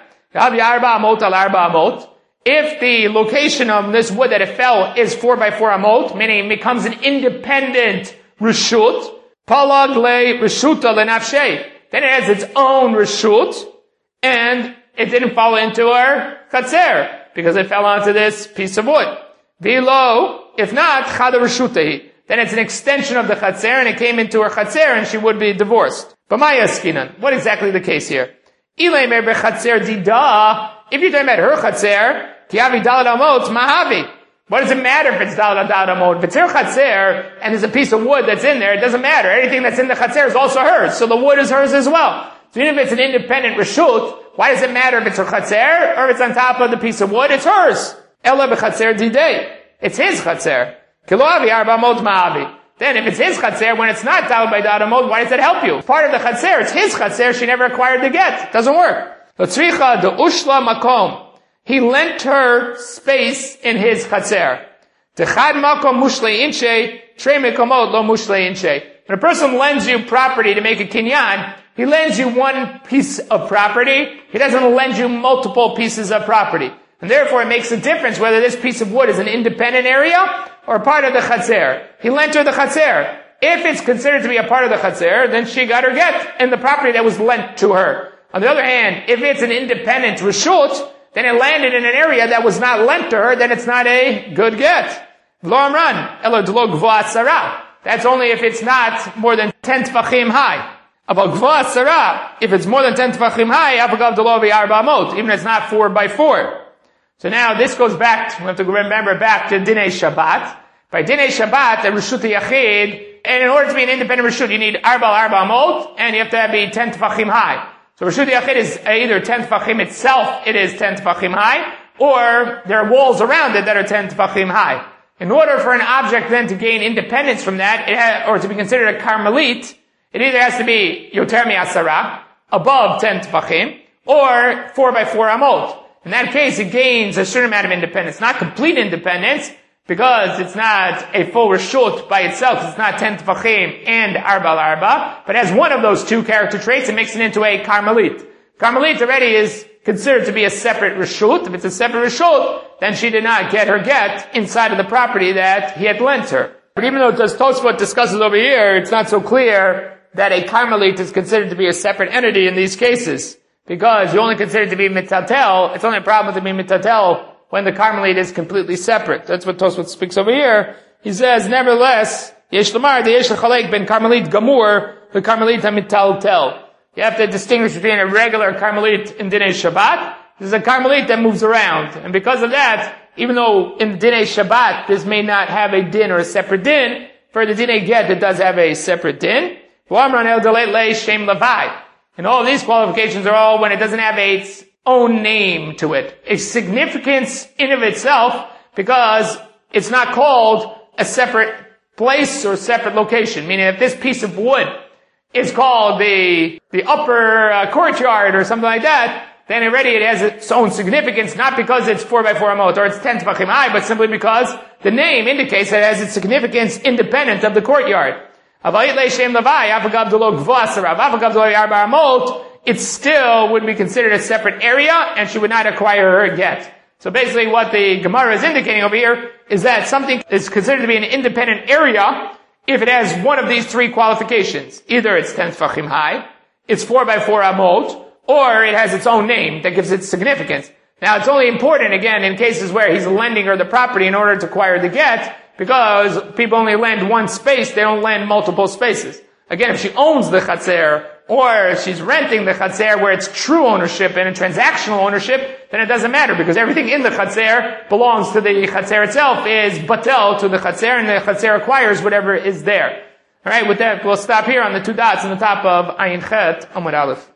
If the location of this wood that it fell is 4 by 4 amot, meaning it becomes an independent reshut, palag le reshuta lenafshei, then it has its own reshut, and it didn't fall into our chatzer, because it fell onto this piece of wood. Vilo, if not, chada reshutahi, then it's an extension of the chatzer, and it came into her chatzer, and she would be divorced. B'maya skinan, what exactly the case here? Ileimer bechatzer dida, if you're talking about her chatzer, Kiavi dalad amot mahavi. What does it matter if it's dalad amot? If it's her chatzer and there's a piece of wood that's in there, it doesn't matter. Anything that's in the chatzer is also hers, so the wood is hers as well. So even if it's an independent reshut, why does it matter if it's her chatzer or if it's on top of the piece of wood? It's hers. Ella bechatzer didei. It's his chatzer. Kiloavi arba amot mahavi. Then if it's his chatzer, when it's not dalad by dalad amot, why does that help you? Part of the chatzer, it's his chatzer. She never acquired the get. It doesn't work. L'tzricha de ushla makom. He lent her space in his chatzer. Techad makom mushle inche, tre mekomot lo mushle inche. When a person lends you property to make a kinyan, he lends you one piece of property. He doesn't lend you multiple pieces of property. And therefore it makes a difference whether this piece of wood is an independent area or part of the chatzer. He lent her the chatzer. If it's considered to be a part of the chatzer, then she got her get in the property that was lent to her. On the other hand, if it's an independent reshut, then it landed in an area that was not lent to her, then it's not a good get. Lo amran, elo d'lo gvoa tzara. That's only if it's not more than 10 tefachim high. About gvoa tzara, if it's more than 10 tefachim high, apagav d'lo v'arba amot, even if it's not 4 by 4. So now this goes back, we have to remember back to Dinei Shabbat, By Dinei Shabbat, the Reshut Yachid, and in order to be an independent Reshut, you need Arba Amot, and you have to be 10 Tefachim high. So Reshut Yachid is either 10 Tefachim itself, it is 10 Tefachim high, or there are walls around it that are 10 Tefachim high. In order for an object then to gain independence from that, or to be considered a Carmelit, it either has to be Yoter Mi'asara, above 10 Tefachim, or 4 by 4 Amot. In that case, it gains a certain amount of independence. Not complete independence, because it's not a full Reshut by itself. It's not 10 Tefachim and Arba al-Arba, but has one of those two character traits and makes it into a Carmelit. Carmelit already is considered to be a separate Reshut. If it's a separate Reshut, then she did not get her get inside of the property that he had lent her. But even though Tosfot discusses over here, it's not so clear that a Carmelit is considered to be a separate entity in these cases. Because you only consider it to be mitatel, it's only a problem with it being mitatel when the Carmelit is completely separate. That's what Tosfot speaks over here. He says, nevertheless, Yesh Lamar, the Yesh L'chalek ben Carmelit Gamur, the Carmelit HaMitaltel. You have to distinguish between a regular Carmelit in Dinei Shabbat. This is a Carmelit that moves around. And because of that, even though in Dinei Shabbat this may not have a din or a separate din, for the Dinei Get it does have a separate din. And all these qualifications are all when it doesn't have its own name to it. A significance in of itself, because it's not called a separate place or separate location. Meaning if this piece of wood is called the upper courtyard or something like that, then already it has its own significance, not because it's 4 by 4 amot or it's 10 tefachim high, but simply because the name indicates that it has its significance independent of the courtyard. It still would be considered a separate area, and she would not acquire her get. So basically what the Gemara is indicating over here is that something is considered to be an independent area if it has one of these three qualifications. Either it's 10 tefachim high, it's 4 by 4 amot, or it has its own name that gives it significance. Now it's only important, again, in cases where he's lending her the property in order to acquire the get, because people only lend one space, they don't lend multiple spaces. Again, if she owns the chatzer, or if she's renting the chatzer where it's true ownership and a transactional ownership, then it doesn't matter, because everything in the chatzer belongs to the chatzer itself, is batel to the chatzer, and the chatzer acquires whatever is there. Alright, with that, we'll stop here on the two dots on the top of Ayin Chet Amud Aleph.